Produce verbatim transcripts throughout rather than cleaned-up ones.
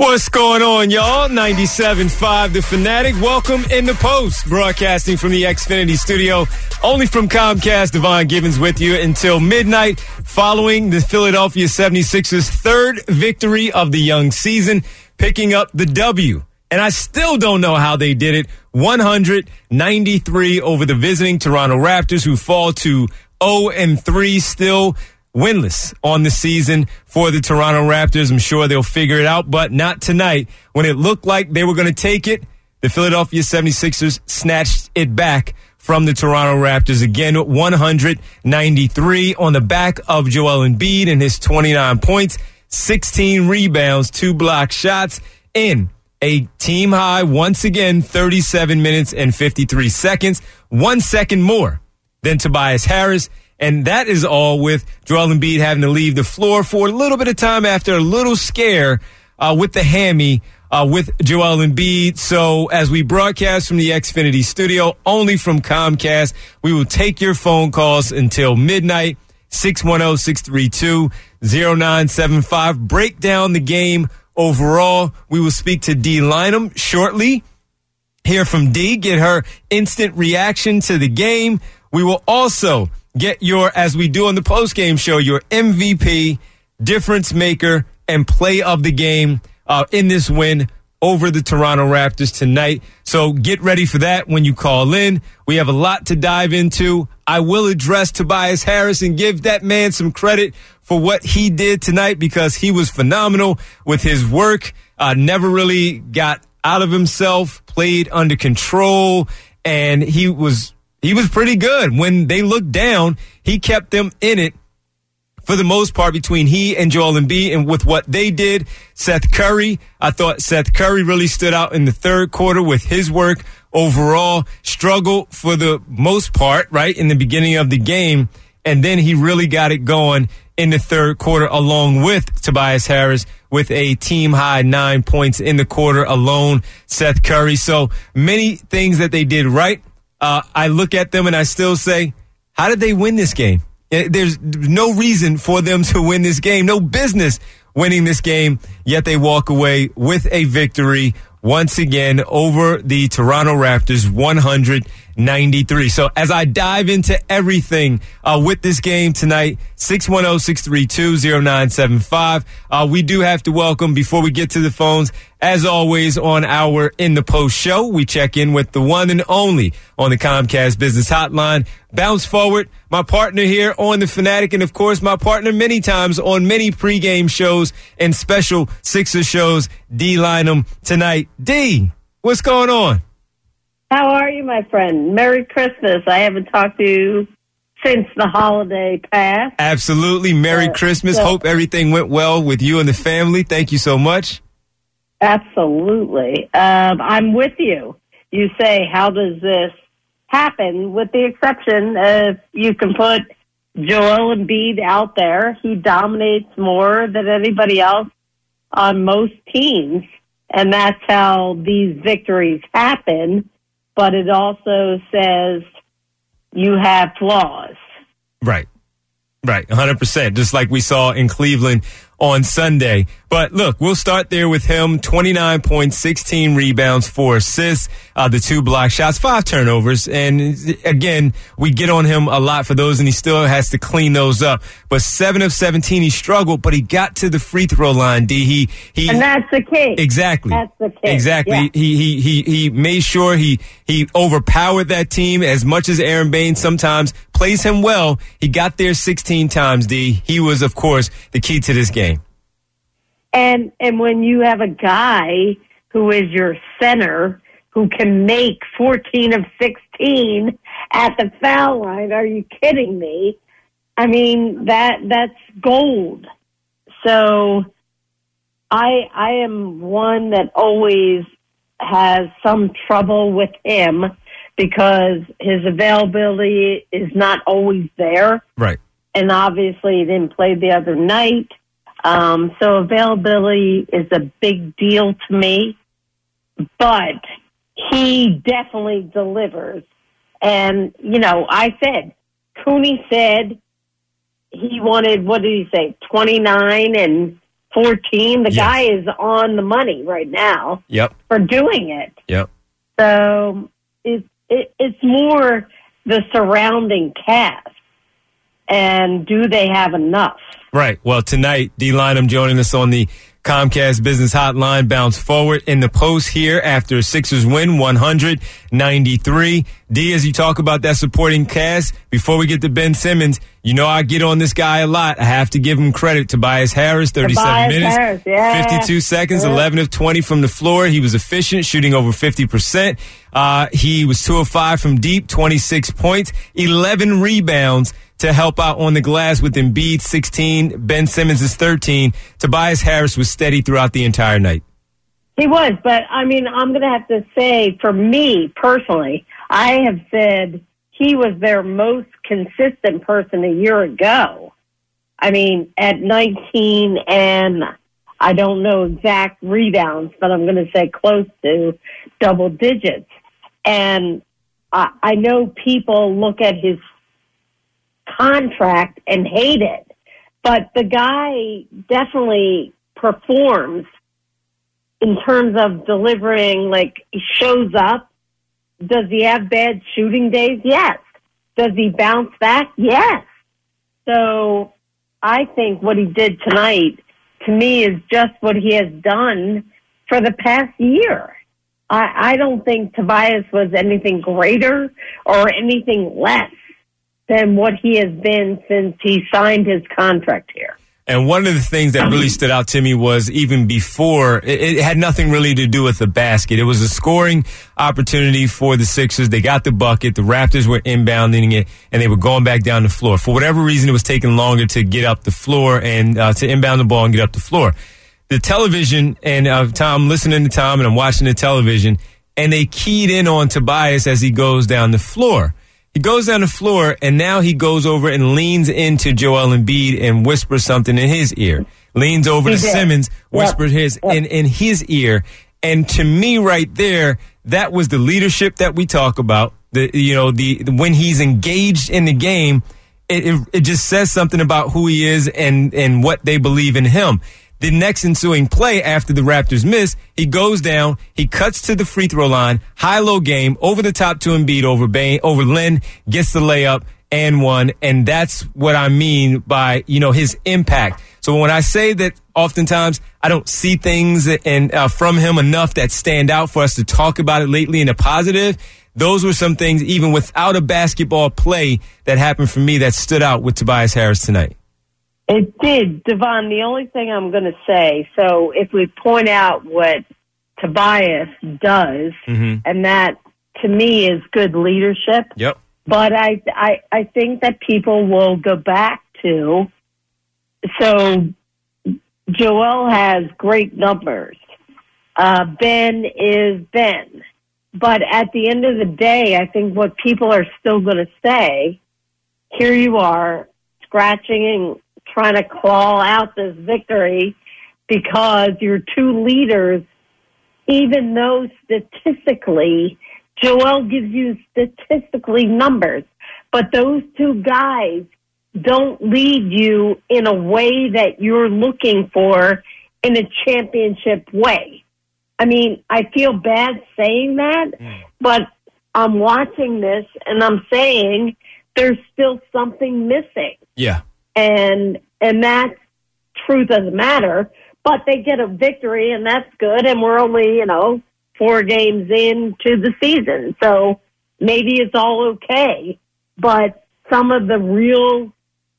What's going on, y'all? ninety-seven point five The Fanatic. Welcome in the post. Broadcasting from the Xfinity studio. Only from Comcast, Devon Gibbons with you until midnight following the Philadelphia seventy-sixers' third victory of the young season, picking up the W. And I still don't know how they did it. one ninety-three over the visiting Toronto Raptors, who fall to oh and three, still winless on the season for the Toronto Raptors. I'm sure they'll figure it out, but not tonight. When it looked like they were going to take it, the Philadelphia seventy-sixers snatched it back from the Toronto Raptors. Again, one ninety-three on the back of Joel Embiid and his twenty-nine points, sixteen rebounds, two block shots in a team high, once again, thirty-seven minutes and fifty-three seconds, one second more than Tobias Harris. And that is all with Joel Embiid having to leave the floor for a little bit of time after a little scare uh, with the hammy uh, with Joel Embiid. So as we broadcast from the Xfinity studio, only from Comcast, we will take your phone calls until midnight, six one zero, six three two, zero nine seven five. Break down the game overall. We will speak to Dee Lynam shortly. Hear from Dee, get her instant reaction to the game. We will also get your, as we do on the postgame show, your M V P, difference maker, and play of the game uh, in this win over the Toronto Raptors tonight. So get ready for that when you call in. We have a lot to dive into. I will address Tobias Harris and give that man some credit for what he did tonight, because he was phenomenal with his work, uh, never really got out of himself, played under control, and he was He was pretty good. When they looked down, he kept them in it for the most part between he and Joel Embiid. And with what they did, Seth Curry, I thought Seth Curry really stood out in the third quarter with his work overall. Struggled for the most part, right, in the beginning of the game. And then he really got it going in the third quarter along with Tobias Harris with a team-high nine points in the quarter alone, Seth Curry. So many things that they did right. Uh, I look at them and I still say, how did they win this game? There's no reason for them to win this game, no business winning this game, yet they walk away with a victory once again over the Toronto Raptors, one ninety-three. So as I dive into everything uh, with this game tonight, six one zero, six three two, zero nine seven five. Uh, we do have to welcome, before we get to the phones, as always on our In the Post show, we check in with the one and only on the Comcast Business Hotline, Bounce Forward, my partner here on The Fanatic, and of course my partner many times on many pregame shows and special Sixers shows, Dee Lynam tonight. Dee, what's going on? How are you, my friend? Merry Christmas. I haven't talked to you since the holiday passed. Absolutely. Merry uh, Christmas. So, Hope everything went well with you and the family. Thank you so much. Absolutely. Um, I'm with you. You say, how does this happen? With the exception of you can put Joel Embiid out there. He dominates more than anybody else on most teams, and that's how these victories happen. But it also says you have flaws. Right. Right. one hundred percent. Just like we saw in Cleveland on Sunday. But look, we'll start there with him. twenty-nine points, sixteen rebounds, four assists, uh, the two block shots, five turnovers. And again, we get on him a lot for those, and he still has to clean those up. But seven of seventeen, he struggled, but he got to the free throw line, D. He, he, and that's the key. Exactly. That's the key. Exactly. Yeah. He, he, he, he made sure he, he overpowered that team as much as Aaron Baines sometimes plays him well. He got there sixteen times, D. He was, of course, the key to this game. And and when you have a guy who is your center who can make fourteen of sixteen at the foul line, are you kidding me? I mean, that that's gold. So I I am one that always has some trouble with him because his availability is not always there. Right. And obviously he didn't play the other night. Um, so availability is a big deal to me, but he definitely delivers. And, you know, I said, Cooney said he wanted, what did he say, twenty-nine and fourteen. The Yes. guy is on the money right now Yep. for doing it. Yep. So it, it, it's more the surrounding cast. And do they have enough? Right. Well, tonight, D. Lynam joining us on the Comcast Business Hotline. Bounce forward in the post here after a Sixers win, one hundred ninety-three. D, as you talk about that supporting cast, before we get to Ben Simmons, you know I get on this guy a lot. I have to give him credit. Tobias Harris, thirty-seven Tobias minutes, Harris, yeah. fifty-two seconds, Yeah. eleven of twenty from the floor. He was efficient, shooting over fifty percent. Uh, he was two of five from deep, twenty-six points, eleven rebounds to help out on the glass with Embiid, sixteen. Ben Simmons is thirteen. Tobias Harris was steady throughout the entire night. He was, but I mean, I'm going to have to say, for me personally, I have said he was their most consistent person a year ago. I mean, at nineteen and I don't know exact rebounds, but I'm going to say close to double digits. And I, I know people look at his contract and hate it, but the guy definitely performs in terms of delivering. Like, he shows up. Does he have bad shooting days? Yes. Does he bounce back? Yes. So I think what he did tonight, to me, is just what he has done for the past year. I, I don't think Tobias was anything greater or anything less than what he has been since he signed his contract here. And one of the things that really stood out to me was even before, it, it had nothing really to do with the basket. It was a scoring opportunity for the Sixers. They got the bucket. The Raptors were inbounding it, and they were going back down the floor. For whatever reason, it was taking longer to get up the floor and uh, to inbound the ball and get up the floor. The television, and uh, Tom, listening to Tom, and I'm watching the television, and they keyed in on Tobias as he goes down the floor. He goes down the floor, and now he goes over and leans into Joel Embiid and whispers something in his ear. Leans over He to did. Simmons, whispered Yep. his Yep. in, in his ear. And to me, right there, that was the leadership that we talk about. The you know the when he's engaged in the game, it, it it just says something about who he is and and what they believe in him. The next ensuing play after the Raptors miss, he goes down, he cuts to the free throw line, high-low game, over the top to Embiid, over Bain, over Lynn, gets the layup and one, and that's what I mean by, you know, his impact. So when I say that oftentimes I don't see things and uh, from him enough that stand out for us to talk about it lately in a positive, those were some things even without a basketball play that happened for me that stood out with Tobias Harris tonight. It did, Devon. The only thing I'm going to say, so if we point out what Tobias does, Mm-hmm. and that to me is good leadership. Yep. But I, I, I think that people will go back to, so Joel has great numbers. Uh, Ben is Ben. But at the end of the day, I think what people are still going to say, here you are scratching and trying to claw out this victory because your two leaders, even though statistically, Joel gives you statistically numbers, but those two guys don't lead you in a way that you're looking for in a championship way. I mean, I feel bad saying that, mm. but I'm watching this and I'm saying there's still something missing. Yeah. And and that's truth of the matter. But they get a victory, and that's good. And we're only, you know, four games into the season. So maybe it's all okay. But some of the real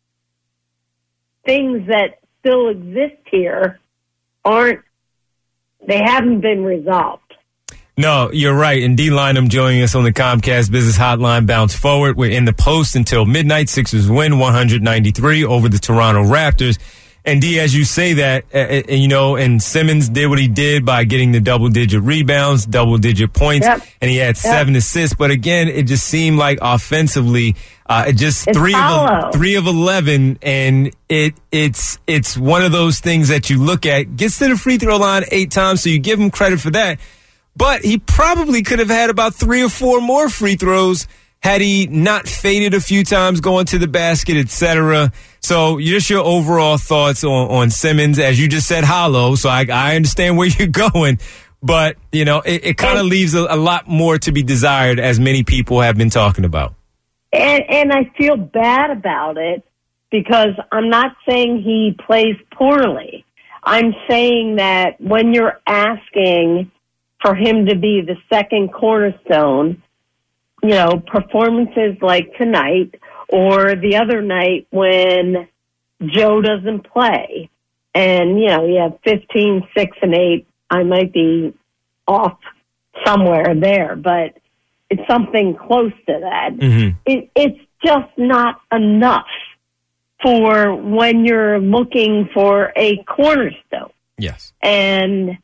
things that still exist here aren't, they haven't been resolved. No, you're right. And D. Lynam joining us on the Comcast Business Hotline. Bounce forward. We're in the post until midnight. Sixers win one hundred ninety-three over the Toronto Raptors. And D, as you say that, uh, uh, you know, and Simmons did what he did by getting the double-digit rebounds, double-digit points, yep. and he had seven yep. assists. But again, it just seemed like offensively, uh, it just it's three hollow. of three of eleven, and it it's it's one of those things that you look at. Gets to the free throw line eight times, so you give him credit for that. But he probably could have had about three or four more free throws Had he not faded a few times going to the basket, et cetera? So just your overall thoughts on, on Simmons. As you just said, hollow, so I, I understand where you're going. But, you know, it, it kind of leaves a, a lot more to be desired, as many people have been talking about. And, and I feel bad about it because I'm not saying he plays poorly. I'm saying that when you're asking for him to be the second cornerstone, you know, performances like tonight or the other night when Joe doesn't play and, you know, you have fifteen, six, and eight, I might be off somewhere there, but it's something close to that. Mm-hmm. It, it's just not enough for when you're looking for a cornerstone. Yes. And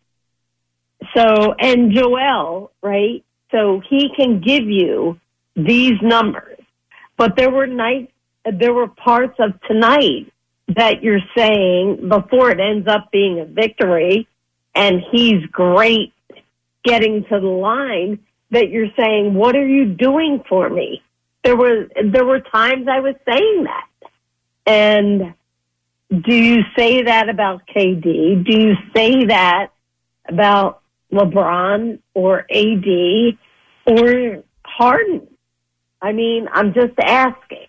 so, and Joel, right? So he can give you these numbers. But there were nights, there were parts of tonight that you're saying before it ends up being a victory and he's great getting to the line that you're saying, what are you doing for me? There were, there were times I was saying that. And do you say that about K D? Do you say that about LeBron or A D or Harden? I mean, I'm just asking.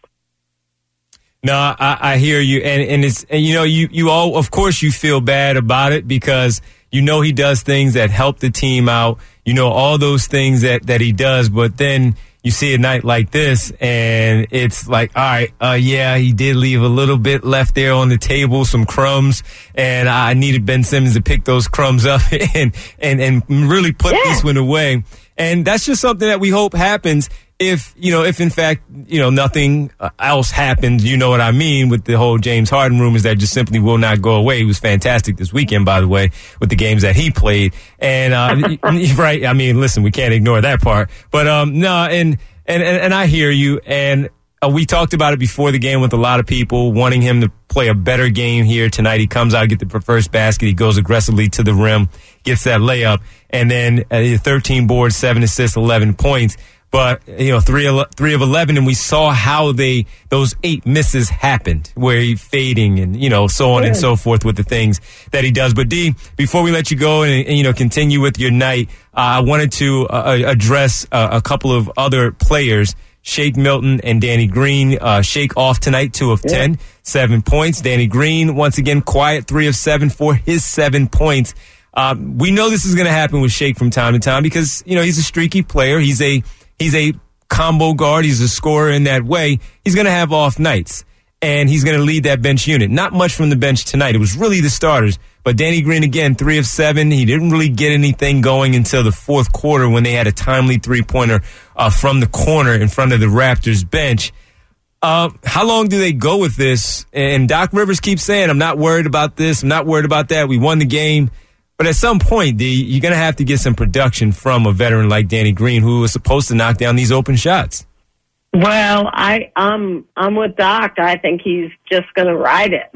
No, I, I hear you, and and it's and you know you you all of course you feel bad about it because you know he does things that help the team out. You know all those things that that he does, but then you see a night like this, and it's like, all right, uh, yeah, he did leave a little bit left there on the table, some crumbs, and I needed Ben Simmons to pick those crumbs up and and and really put yeah. this one away. And that's just something that we hope happens. If, you know, if in fact, you know, nothing else happens, you know what I mean, with the whole James Harden rumors that just simply will not go away. He was fantastic this weekend, by the way, with the games that he played. And, uh, right, I mean, listen, we can't ignore that part. But, um, no, and, and, and, and I hear you. And uh, we talked about it before the game with a lot of people wanting him to play a better game here tonight. He comes out, get the first basket. He goes aggressively to the rim, gets that layup. And then uh, thirteen boards, seven assists, eleven points. But, you know, three, three of eleven, and we saw how they, those eight misses happened, where he fading and, you know, so on yeah. and so forth with the things that he does. But, D, before we let you go and, and you know, continue with your night, uh, I wanted to uh, address uh, a couple of other players, Shake Milton and Danny Green. Uh, Shake off tonight, two of yeah. ten, seven points. Danny Green, once again, quiet, three of seven for his seven points. Um, we know this is going to happen with Shake from time to time because, you know, he's a streaky player. He's a He's a combo guard. He's a scorer in that way. He's going to have off nights, and he's going to lead that bench unit. Not much from the bench tonight. It was really the starters. But Danny Green, again, three of seven. He didn't really get anything going until the fourth quarter when they had a timely three-pointer uh, from the corner in front of the Raptors bench. Uh, how long do they go with this? And Doc Rivers keeps saying, I'm not worried about this. I'm not worried about that. We won the game. But at some point, D, you're going to have to get some production from a veteran like Danny Green, who is supposed to knock down these open shots. Well, I, I'm, I'm with Doc. I think he's just going to ride it.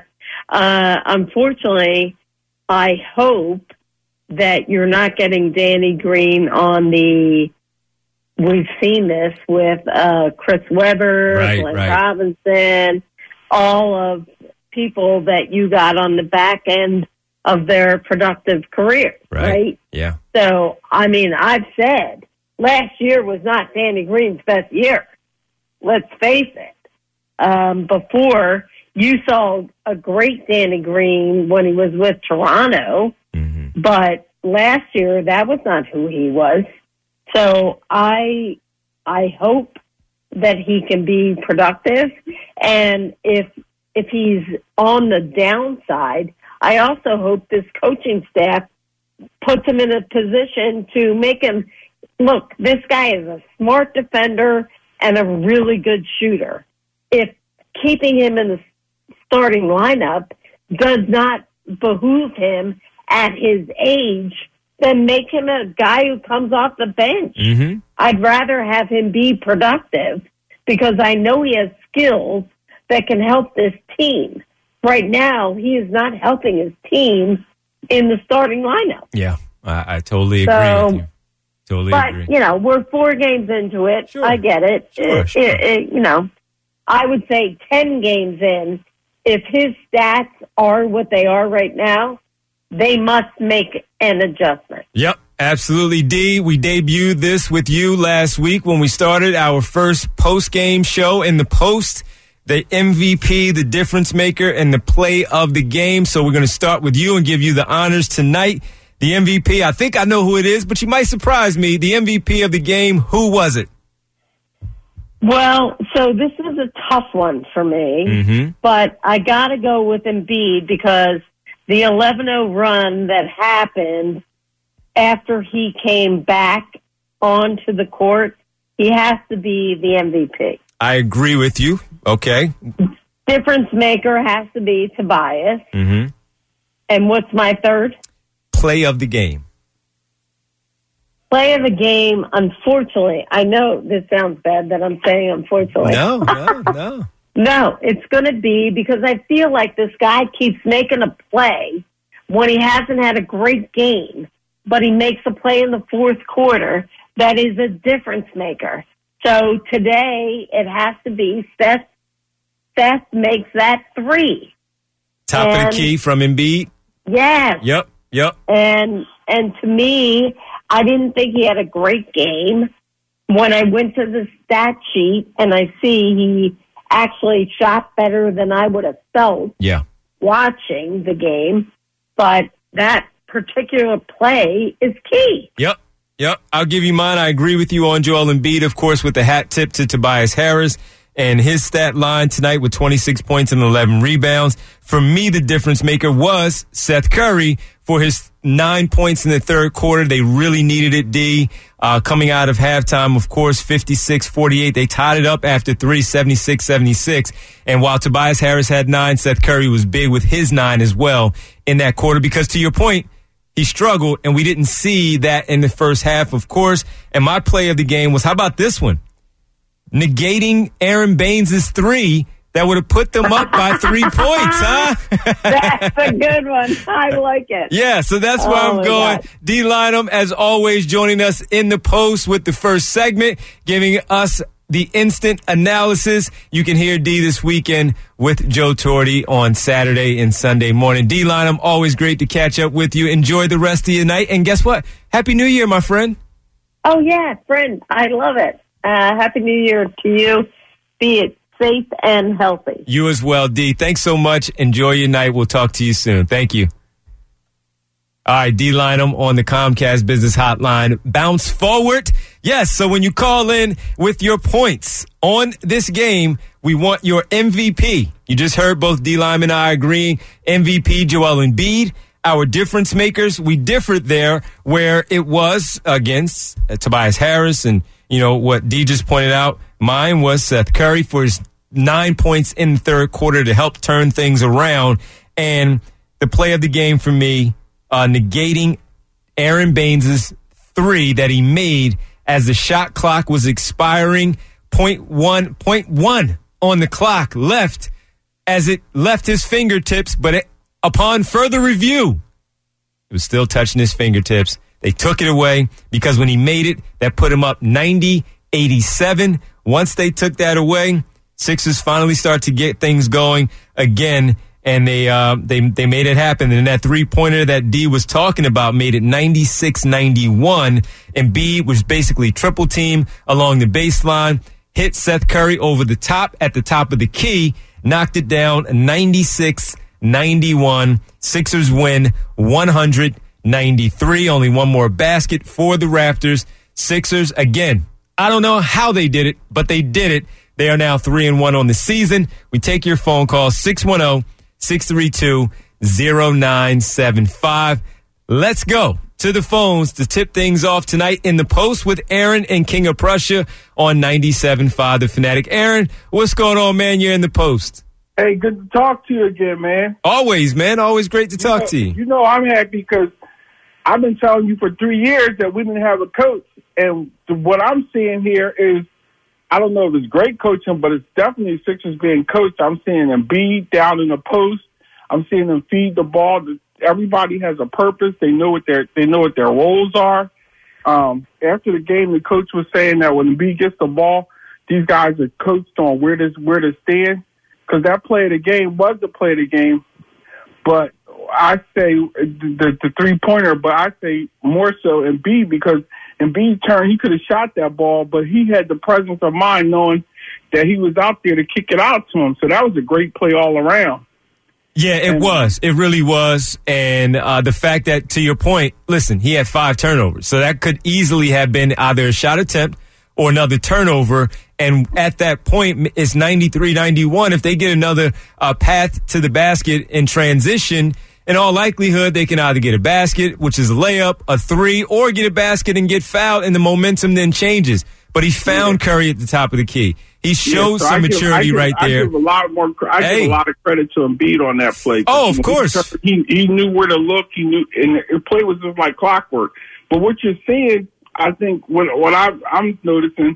uh, unfortunately, I hope that you're not getting Danny Green on the, we've seen this with uh, Chris Webber, right, Glenn right. Robinson, all of people that you got on the back end of their productive careers, right. right? Yeah. So, I mean, I've said last year was not Danny Green's best year. Let's face it. Um, before, you saw a great Danny Green when he was with Toronto, mm-hmm. but last year, that was not who he was. So, I, I hope that he can be productive. And if, if he's on the downside, I also hope this coaching staff puts him in a position to make him, look, this guy is a smart defender and a really good shooter. If keeping him in the starting lineup does not behoove him at his age, then make him a guy who comes off the bench. Mm-hmm. I'd rather have him be productive because I know he has skills that can help this team. Right now, he is not helping his team in the starting lineup. Yeah, I, I totally agree so, with you. Totally but, agree. you know, we're four games into it. Sure. I get it. Sure, It- sure. it- it- You know, I would say ten games in, if his stats are what they are right now, they must make an adjustment. Yep, absolutely, D. We debuted this with you last week when we started our first post-game show in the Post, the M V P, the difference maker, and the play of the game. So we're going to start with you and give you the honors tonight. The M V P, I think I know who it is, but you might surprise me. The M V P of the game, who was it? Well, so this is a tough one for me, Mm-hmm. but I got to go with Embiid because the eleven oh run that happened after he came back onto the court, he has to be the M V P. I agree with you. Okay. Difference maker has to be Tobias. Mm-hmm. And what's my third? Play of the game. Play of the game, unfortunately. I know this sounds bad that I'm saying unfortunately. No, no, no. No, it's going to be because I feel like this guy keeps making a play when he hasn't had a great game, but he makes a play in the fourth quarter that is a difference maker. So today it has to be Seth. Seth makes that three. Top of And- the key from Embiid. Yes. Yep, yep. And and to me, I didn't think he had a great game. When I went to the stat sheet and I see he actually shot better than I would have felt Yeah. watching the game, but that particular play is key. Yep. Yep. I'll give you mine. I agree with you on Joel Embiid, of course, with the hat tip to Tobias Harris and his stat line tonight with twenty-six points and eleven rebounds. For me, the difference maker was Seth Curry for his nine points in the third quarter. They really needed it, D. Uh, coming out of halftime, of course, fifty-six forty-eight. They tied it up after three, seventy-six seventy-six. And while Tobias Harris had nine, Seth Curry was big with his nine as well in that quarter because, to your point, he struggled, and we didn't see that in the first half, of course. And my play of the game was, how about this one? Negating Aaron Baines' three that would have put them up by three points, huh? That's a good one. I like it. Yeah, so that's where Oh, I'm my going. God. D. Lynham, as always, joining us in the Post with the first segment, giving us the instant analysis. You can hear D this weekend with Joe Torre on Saturday and Sunday morning. D. Lynham, always great to catch up with you. Enjoy the rest of your night. And guess what? Happy New Year, my friend. Oh, yeah, friend. I love it. Uh, Happy New Year to you. Be it safe and healthy. You as well, D. Thanks so much. Enjoy your night. We'll talk to you soon. Thank you. All right, D. Lynham on the Comcast Business Hotline. Bounce forward. Yes, so when you call in with your points on this game, we want your M V P. You just heard both D. Lynham and I agreeing. M V P Joel Embiid. Our difference makers, we differed there where it was against uh, Tobias Harris. And, you know, what D just pointed out, mine was Seth Curry for his nine points in the third quarter to help turn things around. And the play of the game for me, Uh, negating Aaron Baines' three that he made as the shot clock was expiring. Point one, point one on the clock left as it left his fingertips, but it, upon further review, it was still touching his fingertips. They took it away because when he made it, that put him up ninety eighty-seven. Once they took that away, Sixers finally start to get things going again. And they uh, they they made it happen. And that three-pointer that D was talking about made it ninety-six ninety-one. And B was basically triple team along the baseline, hit Seth Curry over the top at the top of the key, knocked it down ninety-six ninety-one. Sixers win one ninety-three. Only one more basket for the Raptors. Sixers, again, I don't know how they did it, but they did it. They are now three and one on the season. We take your phone call, six one zero, six three two, zero nine seven five. Let's go to the phones to tip things off tonight in the Post with Aaron and King of Prussia on ninety-seven point five The Fanatic. Aaron, what's going on, man? You're in the Post. Hey, good to talk to you again, man. Always, man. Always great to talk you know, to you. You know I'm happy because I've been telling you for three years that we didn't have a coach. And what I'm seeing here is, I don't know if it's great coaching, but it's definitely Sixers being coached. I'm seeing them beat down in the post. I'm seeing them feed the ball. Everybody has a purpose. They know what their they know what their roles are, um, after the game, the coach was saying that when Embiid gets the ball, these guys are coached on where to, where to stand, because that play of the game was the play of the game. But I say the, the three-pointer, but I say more so Embiid, because Embiid turned, he could have shot that ball, but he had the presence of mind knowing that he was out there to kick it out to him. So that was a great play all around. Yeah, it and, was. It really was. And uh, the fact that, to your point, listen, he had five turnovers. So that could easily have been either a shot attempt or another turnover. And at that point, it's ninety-three ninety-one. If they get another uh, path to the basket in transition, in all likelihood, they can either get a basket, which is a layup, a three, or get a basket and get fouled, and the momentum then changes. But he found yeah. Curry at the top of the key. He showed yeah, so some give, maturity give, right there. I give a lot more. I hey. give a lot of credit to Embiid on that play. Oh, of course. He he knew where to look. He knew, and the play was just like clockwork. But what you're seeing, I think, what what I, I'm noticing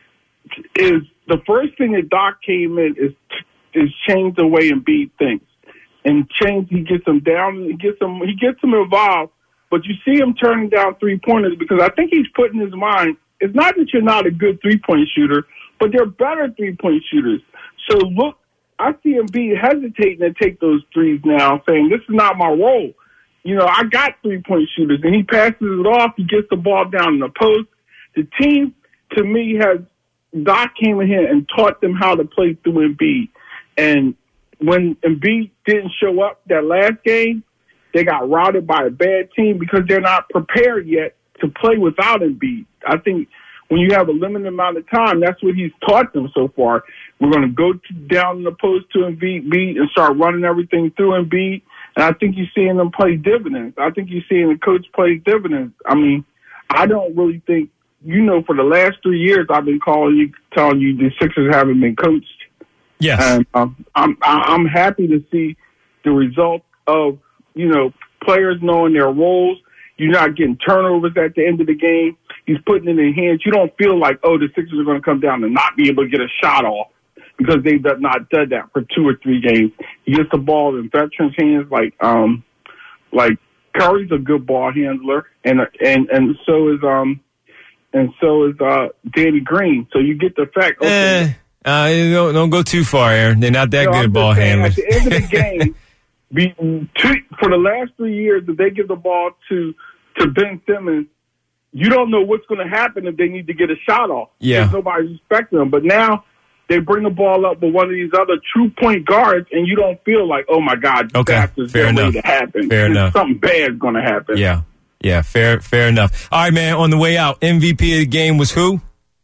is the first thing that Doc came in is is change the way Embiid thinks, and change. He gets him down. He gets him. He gets him involved. But you see him turning down three pointers because I think he's put in his mind. It's not that you're not a good three point shooter, but they're better three-point shooters. So, look, I see him be hesitating to take those threes now, saying, this is not my role. You know, I got three-point shooters, and he passes it off. He gets the ball down in the post. The team, to me, has Doc came in here and taught them how to play through Embiid. And when Embiid didn't show up that last game, they got routed by a bad team because they're not prepared yet to play without Embiid. I think when you have a limited amount of time, that's what he's taught them so far. We're going to go to, down in the post to Embiid and start running everything through Embiid. And I think you're seeing them play dividends. I think you're seeing the coach play dividends. I mean, I don't really think, you know, for the last three years, I've been calling you, telling you the Sixers haven't been coached. Yes. And um, I'm, I'm happy to see the result of, you know, players knowing their roles. You're not getting turnovers at the end of the game. He's putting it in hands. You don't feel like, oh, the Sixers are going to come down and not be able to get a shot off because they've not done that for two or three games. He gets the ball in veterans' hands like um, like Curry's a good ball handler, and and and so is um and so is uh, Danny Green. So you get the fact. Okay, eh, uh, don't don't go too far, Aaron. They're not that you know, good ball handlers. At the end of the game, be, two, for the last three years, if they give the ball to to Ben Simmons, you don't know what's going to happen if they need to get a shot off. Yeah. Because nobody's expecting them. But now they bring the ball up with one of these other true point guards, and you don't feel like, oh, my God, okay. that's just going to happen. Fair enough. Something bad is going to happen. Yeah. Yeah, fair fair enough. All right, man, on the way out, M V P of the game was who?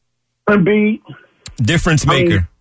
Embiid. Difference maker. I mean,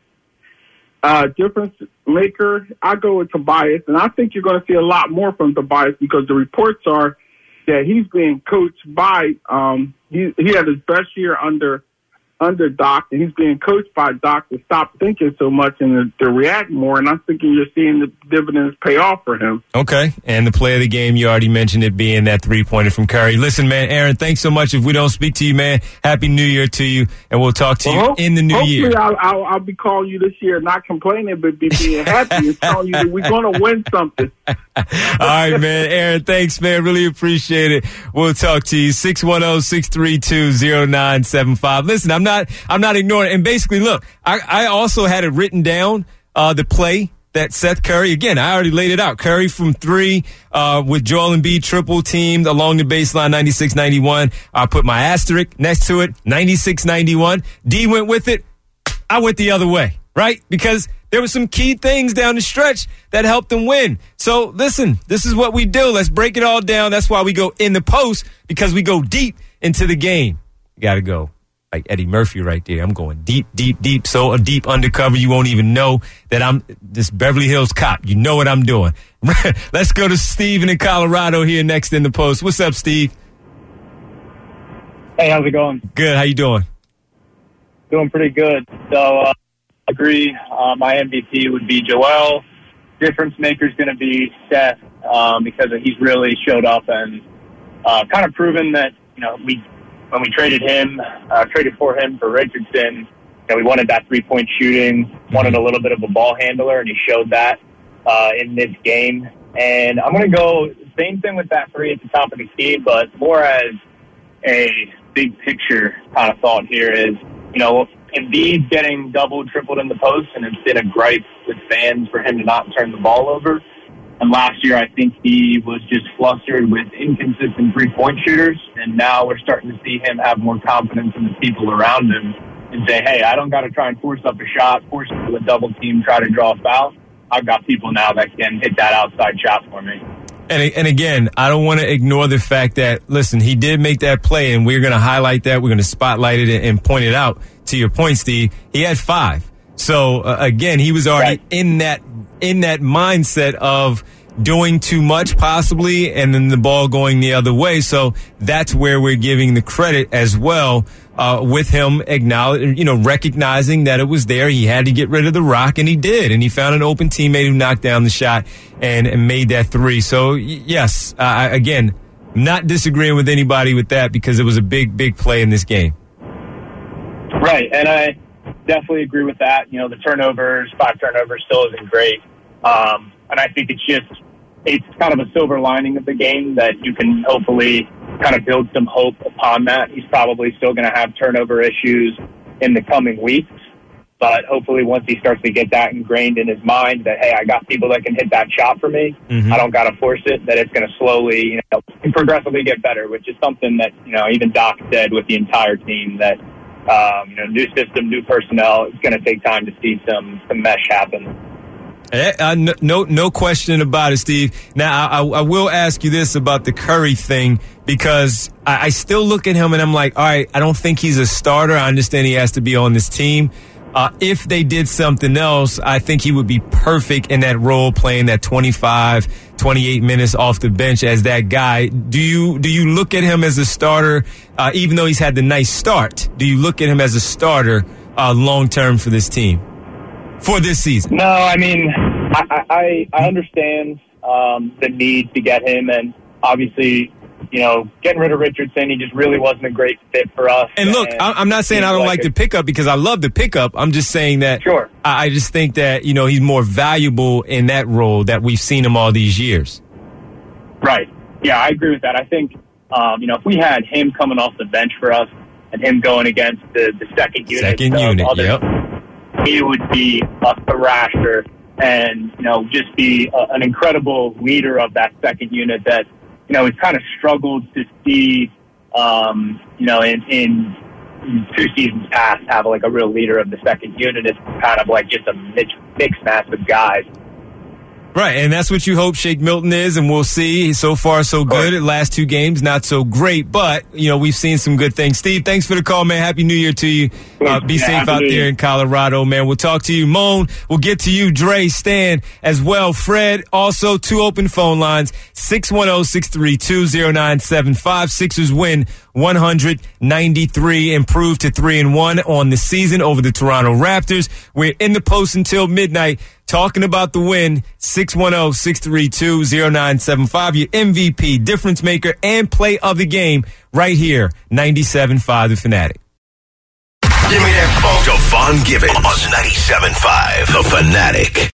uh, difference maker, I go with Tobias, and I think you're going to see a lot more from Tobias because the reports are that he's being coached by um he he had his best year under under Doc, and he's being coached by Doc to stop thinking so much and to, to react more, and I'm thinking you're seeing the dividends pay off for him. Okay, and the play of the game, you already mentioned it being that three-pointer from Curry. Listen, man, Aaron, thanks so much. If we don't speak to you, man, Happy New Year to you, and we'll talk to well, you in the new hopefully year. Hopefully I'll, I'll, I'll be calling you this year, not complaining, but be being happy and telling you that we're going to win something. All right, man. Aaron, thanks, man. Really appreciate it. We'll talk to you. six one zero, six three two, zero nine seven five. Listen, I'm not I'm not ignoring it. And basically, look, I, I also had it written down, uh, the play that Seth Curry, again, I already laid it out. Curry from three uh, with Joel Embiid triple teamed along the baseline, ninety-six ninety-one. I put my asterisk next to it, ninety-six ninety-one. D went with it. I went the other way, right? Because there were some key things down the stretch that helped them win. So, listen, this is what we do. Let's break it all down. That's why we go in the post, because we go deep into the game. You got to go like Eddie Murphy right there. I'm going deep, deep, deep. So a deep undercover, you won't even know that I'm this Beverly Hills cop. You know what I'm doing. Let's go to Steven in Colorado here next in the post. What's up, Steve? Hey, how's it going? Good. How you doing? Doing pretty good. So, uh, I agree. Uh, my M V P would be Joel. Difference maker is going to be Seth um, because he's really showed up and uh, kind of proven that, you know, we when we traded him, uh, traded for him for Richardson, you know, we wanted that three-point shooting, wanted a little bit of a ball handler, and he showed that uh, in this game. And I'm going to go same thing with that three at the top of the key, but more as a big picture kind of thought here is, you know, Embiid getting doubled, tripled in the post, and it's been a gripe with fans for him to not turn the ball over. And last year, I think he was just flustered with inconsistent three-point shooters, and now we're starting to see him have more confidence in the people around him and say, hey, I don't got to try and force up a shot, force up a double team, try to draw a foul. I've got people now that can hit that outside shot for me. And, and again, I don't want to ignore the fact that, listen, he did make that play, and we're going to highlight that. We're going to spotlight it and point it out. To your point, Steve, he had five. So, uh, again, he was already right. in that in that mindset of doing too much possibly and then the ball going the other way. So that's where we're giving the credit as well uh, with him acknowledge, you know, recognizing that it was there. He had to get rid of the rock, and he did. And he found an open teammate who knocked down the shot and, and made that three. So, yes, uh, again, not disagreeing with anybody with that because it was a big, big play in this game. Right, and I definitely agree with that. You know, the turnovers, five turnovers still isn't great. Um, and I think it's just, it's kind of a silver lining of the game that you can hopefully kind of build some hope upon that. He's probably still going to have turnover issues in the coming weeks. But hopefully once he starts to get that ingrained in his mind that, hey, I got people that can hit that shot for me, mm-hmm. I don't got to force it, that it's going to slowly, you know, progressively get better, which is something that, you know, even Doc said with the entire team that, Um, you know, new system, new personnel. It's going to take time to see some, some mesh happen. Uh, no, no question about it, Steve. Now, I, I will ask you this about the Curry thing because I, I still look at him and I'm like, all right, I don't think he's a starter. I understand he has to be on this team. Uh, if they did something else, I think he would be perfect in that role, playing that twenty-five, twenty-eight minutes off the bench as that guy. Do you do you look at him as a starter, uh, even though he's had the nice start? Do you look at him as a starter uh, long term for this team for this season? No, I mean, I I, I understand um, the need to get him, and obviously, you know, getting rid of Richardson, he just really wasn't a great fit for us. And look, and I'm not saying I don't like, like the pickup because I love the pickup. I'm just saying that sure. I just think that, you know, he's more valuable in that role that we've seen him all these years. Right. Yeah, I agree with that. I think, um, you know, if we had him coming off the bench for us and him going against the, the second unit, second unit, others, yep. he would be a thrasher and, you know, just be a, an incredible leader of that second unit that, you know, he's kind of struggled to see, um, you know, in, in two seasons past, have like a real leader of the second unit. It's kind of like just a mix, mixed mass of guys. Right, and that's what you hope Shake Milton is, and we'll see. So far, so good. The last two games, not so great, but, you know, we've seen some good things. Steve, thanks for the call, man. Happy New Year to you. Uh, be yeah, safe out there in Colorado, man. We'll talk to you. Moan, we'll get to you. Dre, Stan, as well. Fred, also two open phone lines, six one zero, six three two, zero nine seven five. Sixers win one ninety-three, improved to three and one on the season over the Toronto Raptors. We're in the post until midnight. Talking about the win, six one zero, six three two, zero nine seven five. Your M V P, difference maker, and play of the game right here, ninety-seven point five The Fanatic. Give me that phone. Devon Givens on ninety-seven point five The Fanatic.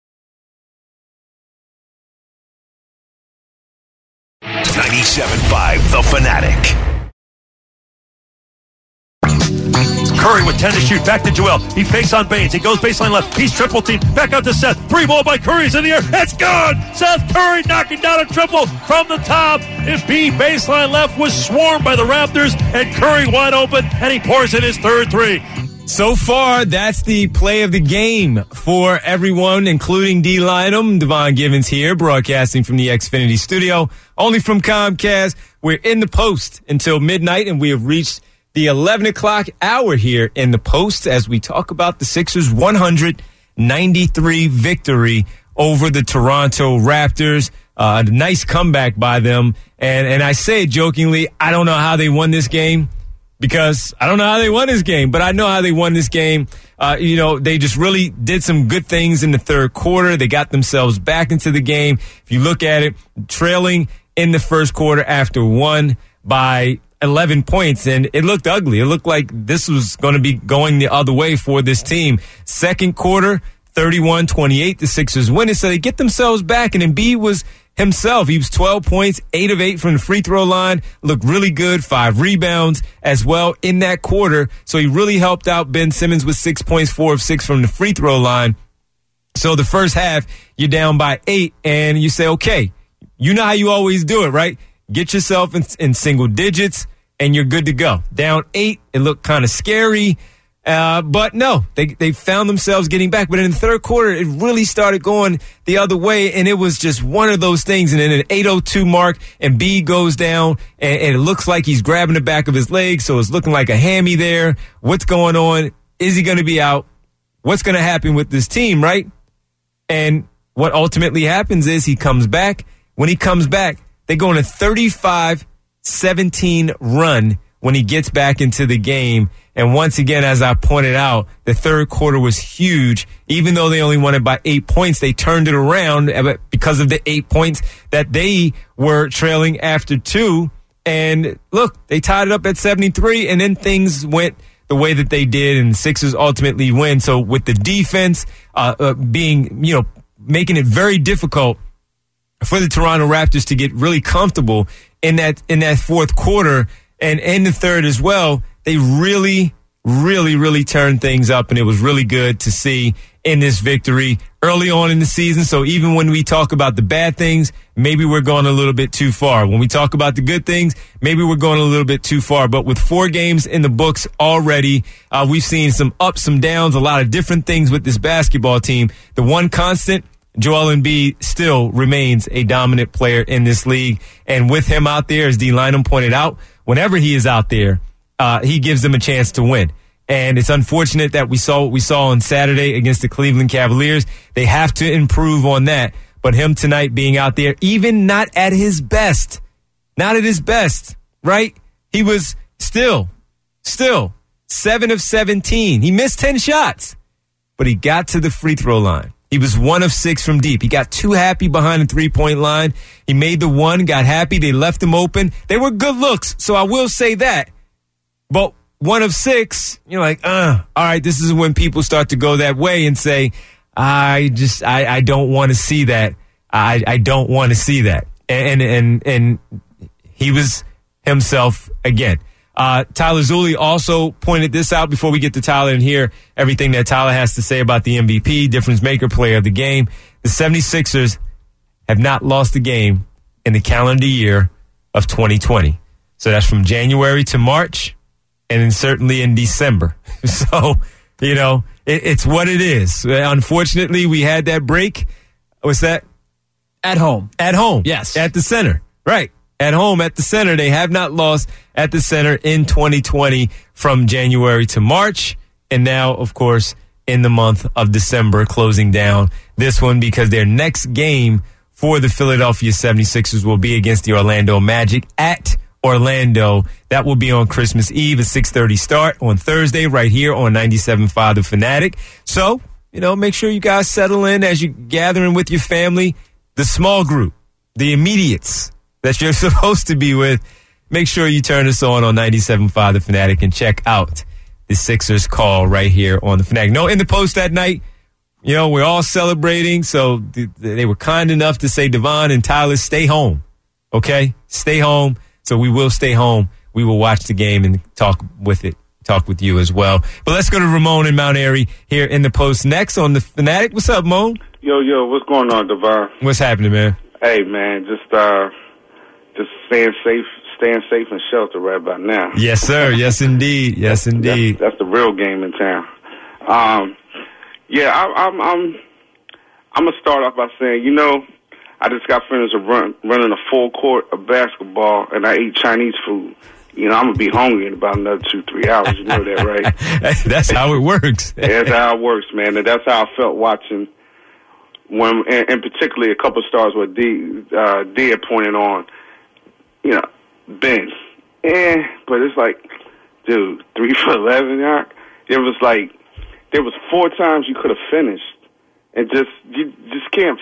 ninety-seven point five The Fanatic. Curry with ten to shoot. Back to Joel. He fakes on Baines. He goes baseline left. He's triple team. Back out to Seth. Three ball by Curry's in the air. It's good. Seth Curry knocking down a triple from the top. Embiid baseline left was swarmed by the Raptors, and Curry wide open, and he pours in his third three. So far, that's the play of the game for everyone, including D. Lynam. Devon Givens here, broadcasting from the Xfinity studio, only from Comcast. We're in the post until midnight, and we have reached the eleven o'clock hour here in the post as we talk about the Sixers' one ninety-three victory over the Toronto Raptors. Uh, a nice comeback by them. And, and I say jokingly, I don't know how they won this game because I don't know how they won this game, but I know how they won this game. Uh, you know, they just really did some good things in the third quarter. They got themselves back into the game. If you look at it, trailing in the first quarter after one by eleven points, and it looked ugly. It looked like this was going to be going the other way for this team. Second quarter, thirty-one twenty-eight, the Sixers win it, so they get themselves back, and Embiid was himself. He was twelve points, eight of eight from the free throw line, looked really good, five rebounds as well in that quarter. So he really helped out Ben Simmons with six points, four of six from the free throw line. So the first half, you're down by eight, and you say, okay, you know how you always do it, right? Get yourself in, in single digits, and you're good to go. Down eight, it looked kind of scary. Uh, but no, they they found themselves getting back. But in the third quarter, it really started going the other way, and it was just one of those things. And then an eight oh two mark, and B goes down, and, and it looks like he's grabbing the back of his leg, so it's looking like a hammy there. What's going on? Is he going to be out? What's going to happen with this team, right? And what ultimately happens is he comes back. When he comes back, they go on a thirty-five seventeen run when he gets back into the game. And once again, as I pointed out, the third quarter was huge. Even though they only won it by eight points, they turned it around because of the eight points that they were trailing after two. And look, they tied it up at seventy-three, and then things went the way that they did, and the Sixers ultimately win. So with the defense uh, uh, being, you know, making it very difficult for the Toronto Raptors to get really comfortable in that in that fourth quarter and in the third as well, they really, really, really turned things up, and it was really good to see in this victory early on in the season. So even when we talk about the bad things, maybe we're going a little bit too far. When we talk about the good things, maybe we're going a little bit too far. But with four games in the books already, uh, we've seen some ups, some downs, a lot of different things with this basketball team. The one constant, Joel Embiid still remains a dominant player in this league. And with him out there, as D. Lynam pointed out, whenever he is out there, uh, he gives them a chance to win. And it's unfortunate that we saw what we saw on Saturday against the Cleveland Cavaliers. They have to improve on that. But him tonight being out there, even not at his best, not at his best, right? He was still, still seven of seventeen. He missed ten shots, but he got to the free throw line. He was one of six from deep. He got too happy behind the three-point line. He made the one, got happy. They left him open. They were good looks, so I will say that. But one of six, you're like, uh, all right, this is when people start to go that way and say, I just, I, I don't want to see that. I, I don't want to see that. And, and, and he was himself again. Uh, Tyler Zulli also pointed this out before we get to Tyler and hear everything that Tyler has to say about the M V P, difference maker, player of the game. The seventy-sixers have not lost a game in the calendar year of twenty twenty. So that's from January to March, and then certainly in December. So, you know, it, it's what it is. Unfortunately, we had that break. What's that? At home. At home. Yes. At the center. Right. At home at the center. They have not lost at the center in twenty twenty from January to March. And now, of course, in the month of December, closing down this one because their next game for the Philadelphia seventy-sixers will be against the Orlando Magic at Orlando. That will be on Christmas Eve, a six thirty start on Thursday right here on ninety-seven point five The Fanatic. So, you know, make sure you guys settle in as you're gathering with your family. The small group, the immediates that you're supposed to be with, make sure you turn us on on ninety-seven point five The Fanatic and check out the Sixers call right here on The Fanatic. No, in the post that night, you know, we're all celebrating, so th- they were kind enough to say, Devon and Tyler, stay home, okay? Stay home. So we will stay home. We will watch the game and talk with it, talk with you as well. But let's go to Ramon in Mount Airy here in the post next on The Fanatic. What's up, Moan? Yo, yo, what's going on, Devon? What's happening, man? Hey, man, just uh, just staying safe, staying safe and shelter right about now. Yes, sir. Yes, indeed. Yes, indeed. That's, that's the real game in town. Um, yeah, I, I'm, I'm, I'm gonna start off by saying, you know, I just got finished run, running a full court of basketball, and I ate Chinese food. You know, I'm going to be hungry in about another two, three hours. You know that, right? That's how it works. That's how it works, man. And that's how I felt watching when, and, and particularly a couple of stars what D, uh, D had pointed on, you know, Ben. Eh, but it's like, dude, three for eleven, yeah? It was like, there was four times you could have finished, and just, you just can't.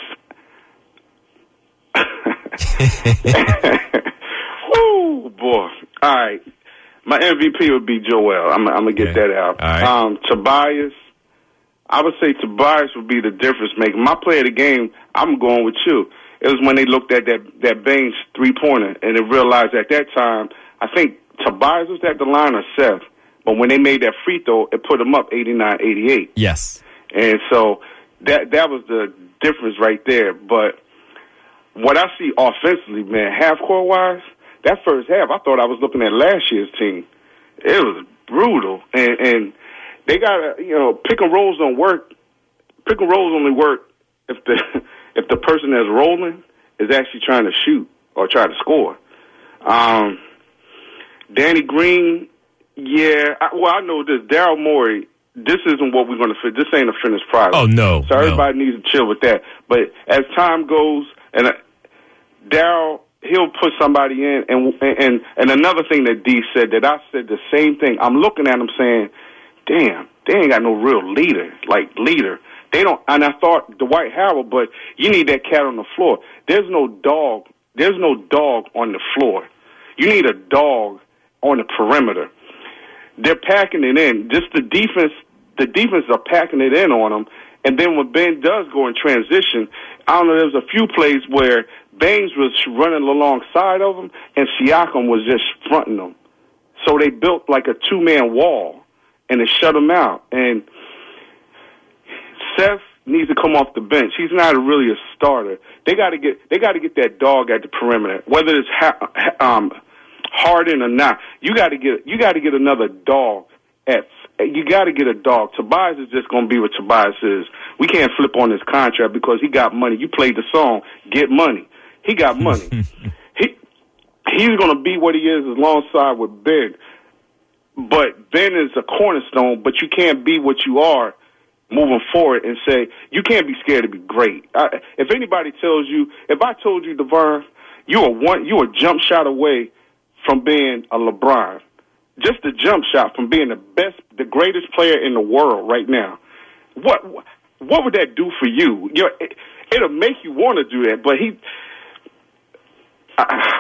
Oh boy! All right, my M V P would be Joel. I'm, I'm gonna get yeah. that out. Right. Um, Tobias, I would say Tobias would be the difference maker. My player of the game, I'm going with you. it was when they looked at that that Baines three pointer and they realized at that time, I think Tobias was at the line or Seth, but when they made that free throw, it put them up eighty-nine eighty-eight. Yes, and so that that was the difference right there. But what I see offensively, man, half court wise, that first half, I thought I was looking at last year's team. It was brutal, and and they got to, you know, pick and rolls don't work. Pick and rolls only work if the if the person that's rolling is actually trying to shoot or try to score. Um, Danny Green, yeah. I, well, I know this. Daryl Morey, this isn't what we're going to fit. This ain't a finished product. Oh, no. So everybody no. needs to chill with that. But as time goes, and uh, Daryl, he'll put somebody in. And, and, and another thing that D said, that I said the same thing. I'm looking at him saying, damn, they ain't got no real leader, like leader. They don't, and I thought Dwight Howard, but you need that cat on the floor. There's no dog. There's no dog on the floor. You need a dog on the perimeter. They're packing it in. Just the defense, the defense are packing it in on them. And then when Ben does go in transition, I don't know, there's a few plays where Baines was running alongside of him and Siakam was just fronting them. So they built like a two-man wall and it shut them out. And Seth needs to come off the bench. He's not really a starter. They got to get they got to get that dog at the perimeter, whether it's ha- um, Harden or not. You got to get you got to get another dog at. You got to get a dog. Tobias is just going to be what Tobias is. We can't flip on his contract because he got money. You played the song, get money. He got money. he he's going to be what he is alongside with Ben. But Ben is a cornerstone. But you can't be what you are moving forward and say, you can't be scared to be great. I, if anybody tells you, if I told you, Devon, you are one, you are a jump shot away from being a LeBron. Just a jump shot from being the best, the greatest player in the world right now. What what would that do for you? You're, it, it'll make you want to do that, but he, uh,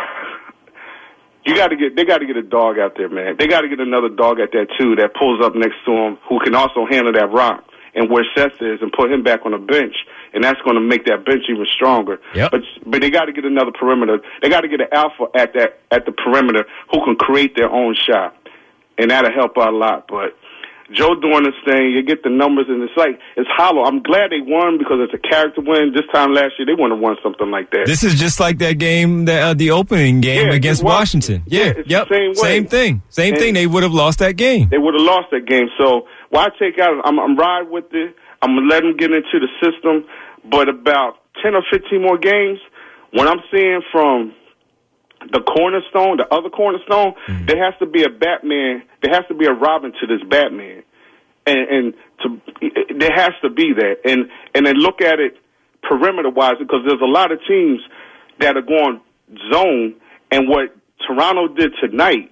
you got to get, they got to get a dog out there, man. They got to get another dog out there too that pulls up next to him who can also handle that rock. And where Seth is, and put him back on the bench, and that's going to make that bench even stronger. Yep. But but they got to get another perimeter. They got to get an alpha at that at the perimeter who can create their own shot, and that'll help out a lot. But Joe doing this thing, you get the numbers, and it's like it's hollow. I'm glad they won because it's a character win. This time last year, they wouldn't have won something like that. This is just like that game, the, uh, the opening game yeah, against Washington. Yeah, yeah it's yep. the same way. Same thing. Same and thing. They would have lost that game. They would have lost that game. So why take out? I'm, I'm ride with it. I'm gonna let them get into the system. But about ten or fifteen more games, what I'm seeing from the cornerstone, the other cornerstone, mm-hmm. there has to be a Batman. There has to be a Robin to this Batman. And, and to, there has to be that, and and then look at it perimeter wise, because there's a lot of teams that are going zone, and what Toronto did tonight,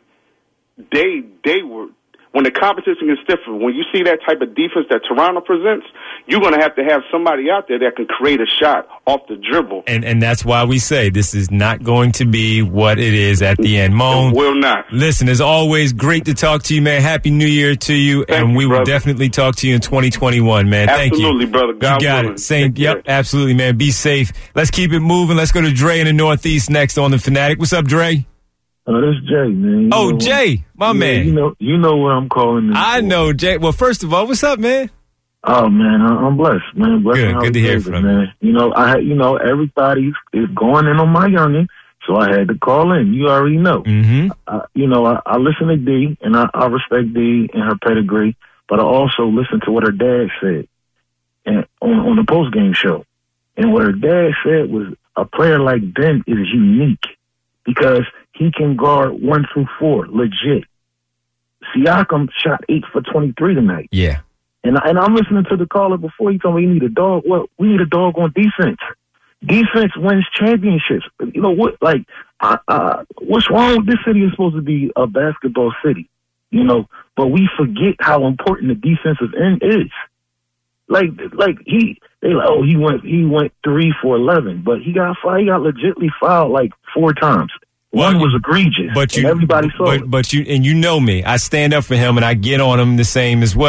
they they were when the competition gets different. When you see that type of defense that Toronto presents, you're going to have to have somebody out there that can create a shot off the dribble. And and that's why we say this is not going to be what it is at the end. Moan, it will not. Listen, it's always great to talk to you, man. Happy New Year to you, Thank and we you, will brother. definitely talk to you in twenty twenty-one, man. Absolutely, Thank you. brother. God you got willing. it. Same. Take Yep, care. absolutely, man. Be safe. Let's keep it moving. Let's go to Dre in the Northeast next on the Fanatic. What's up, Dre? Oh, this Jay, man. You Oh, know, Jay, my yeah, man. You know, you know where I'm calling this I for. know, Jay. Well, first of all, what's up, man? Oh man, I- I'm blessed, man. Blessed Good, and good to hear highly from favored, man. You know, I had, you know, everybody is going in on my youngin, so I had to call in. You already know. Mm-hmm. Uh, you know, I, I listen to D, and I, I respect D and her pedigree, but I also listen to what her dad said, and on, on the post game show. And what her dad said was, a player like Ben is unique because he can guard one through four, legit. Siakam shot eight for twenty-three tonight. Yeah. And, and I'm listening to the caller before. He told me you need a dog. Well, we need a dog on defense. Defense wins championships. You know what? Like, uh, uh, what's wrong with this city? Is supposed to be a basketball city, you know. But we forget how important the defensive end is. Like, like he, they like, oh, he went, he went three for eleven, but he got fouled. He got legitly fouled like four times. One Well, was egregious, But you, and everybody saw but, it. but you, and you know me. I stand up for him, and I get on him the same as well.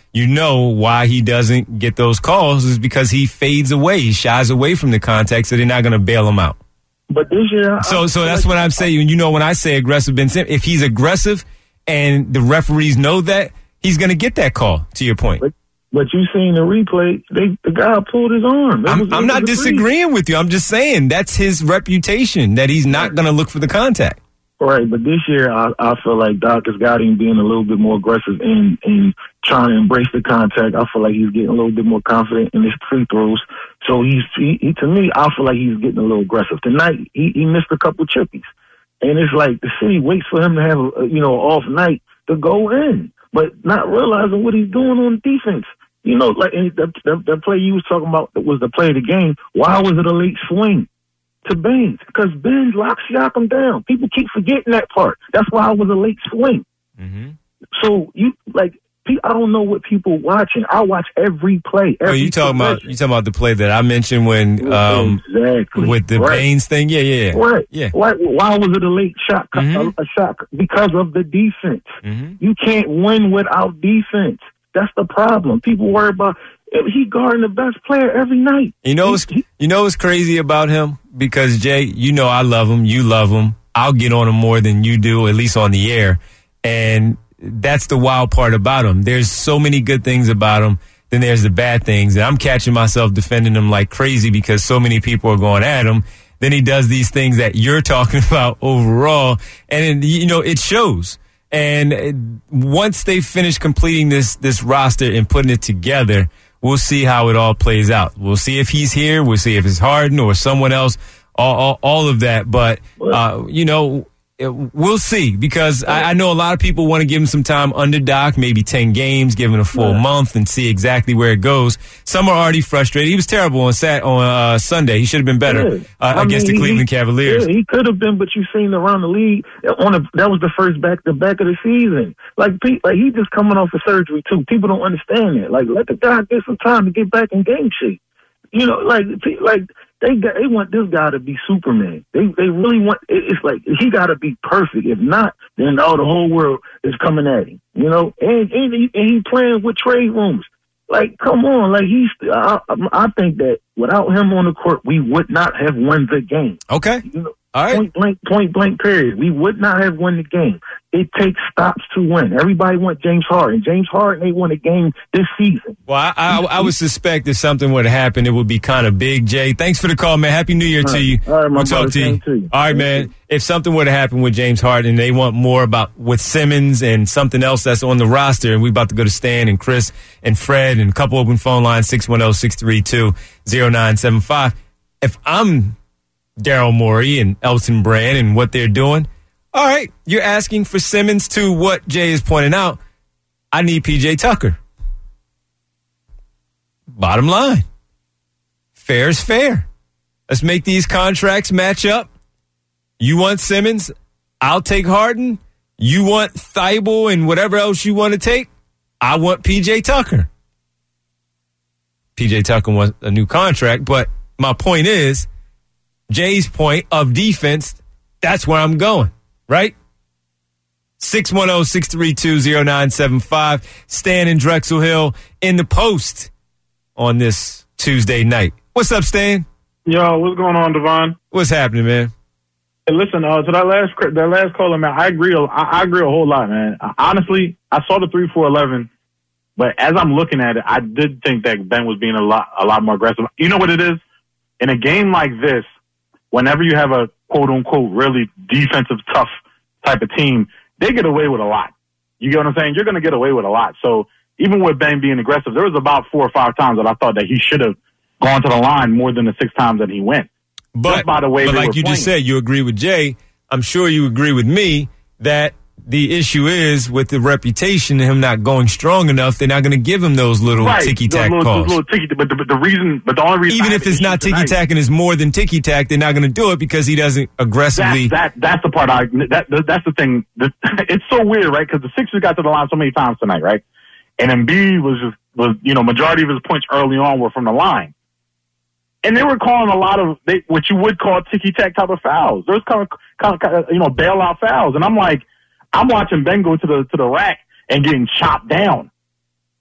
you know why he doesn't get those calls is because he fades away. He shies away from the contact, so they're not going to bail him out. But this year, so I, so that's like, what I'm saying. You know, when I say aggressive Ben Simmons, if he's aggressive and the referees know that, he's going to get that call, to your point. But, but you seen the replay, they, the guy pulled his arm. I'm, was, I'm not disagreeing with you. I'm just saying that's his reputation, that he's not going to look for the contact. Right, but this year I, I feel like Doc has got him being a little bit more aggressive and, and trying to embrace the contact. I feel like he's getting a little bit more confident in his free throws. So he's, he, he to me, I feel like he's getting a little aggressive. Tonight, he, he missed a couple chippies. And it's like the city waits for him to have a, you know, off night to go in, but not realizing what he's doing on defense. You know, like and the, the, the play you was talking about was the play of the game. Why was it a late swing to Baines? Because Baines locks Siakam down. People keep forgetting that part. That's why it was a late swing. Mm-hmm. So you like, I don't know what people watching. I watch every play. Every oh, you talking about you talking about the play that I mentioned when um, exactly with the right. Baines thing? Yeah, yeah, yeah. Right. Yeah. Why, why was it a late shot? Mm-hmm. A, a shot because of the defense. Mm-hmm. You can't win without defense. That's the problem. People worry about he guarding the best player every night. You know, what's, you know what's crazy about him? Because Jay, you know I love him. You love him. I'll get on him more than you do, at least on the air. And that's the wild part about him. There's so many good things about him. Then there's the bad things. And I'm catching myself defending him like crazy because so many people are going at him. Then he does these things that you're talking about overall. And, you know, it shows. And once they finish completing this this roster and putting it together, we'll see how it all plays out. We'll see if he's here. We'll see if it's Harden or someone else, all, all, all of that. But, uh, you know, we'll see, because I, I know a lot of people want to give him some time under Doc, maybe ten games, give him a full yeah. month and see exactly where it goes. Some are already frustrated. He was terrible on Sat on uh, Sunday. He should have been better yeah. uh, against mean, the Cleveland he, Cavaliers. Yeah, he could have been, but you've seen around the league. On a, that was the first back to back of the season. Like, like he just coming off of surgery too. People don't understand that. Like, let the guy get some time to get back in game shape. You know, like like. They got, they want this guy to be Superman. They they really want, it's like he got to be perfect. If not, then all the whole world is coming at him. You know, and and he, and he playing with trade rooms. Like, come on, like he's. I, I think that without him on the court, we would not have won the game. Okay, you know, all right. Point blank, point blank. Period. We would not have won the game. It takes stops to win. Everybody wants James Harden. James Harden, they won a game this season. Well, I, I, I would suspect if something were to happen, it would be kind of big. Jay, thanks for the call, man. Happy New Year all to right. you. All right, my we'll talk to you. to you. All right, man. If something were to happen with James Harden, they want more about with Simmons and something else that's on the roster, and we about to go to Stan and Chris and Fred and a couple open phone lines, six one zero, six three two, zero nine seven five. If I'm Daryl Morey and Elton Brand and what they're doing, all right, you're asking for Simmons to what Jay is pointing out. I need P J Tucker. Bottom line. Fair is fair. Let's make these contracts match up. You want Simmons? I'll take Harden. You want Thibault and whatever else you want to take? I want P J Tucker. P J Tucker wants a new contract, but my point is, Jay's point of defense, that's where I'm going. Right? six one zero, six three two, zero nine seven five. Stan in Drexel Hill in the post on this Tuesday night. What's up, Stan? Yo, what's going on, Devon? What's happening, man? Hey, listen, uh, to that last that last caller, man, I agree. I, I agree a whole lot, man. Honestly, I saw the three four eleven, but as I'm looking at it, I did think that Ben was being a lot a lot more aggressive. You know what it is? In a game like this, whenever you have a quote-unquote really defensive, tough type of team, they get away with a lot. You get what I'm saying? You're going to get away with a lot. So even with Ben being aggressive, there was about four or five times that I thought that he should have gone to the line more than the six times that he went. But, just by the way but they like were you playing. just said, you agree with Jay. I'm sure you agree with me that the issue is with the reputation of him not going strong enough. They're not going to give him those little right. ticky-tack little, calls. Little ticky, but, the, but the reason, but the only reason, even if it's not ticky-tack and it's more than ticky-tack, they're not going to do it because he doesn't aggressively. That, that that's the part. I that that's the thing. That, it's so weird, right? Because the Sixers got to the line so many times tonight, right? And Embiid was just was you know majority of his points early on were from the line, and they were calling a lot of they, what you would call ticky-tack type of fouls. There's kind of, kind of you know bailout fouls, and I'm like. I'm watching Ben go to the to the rack and getting chopped down.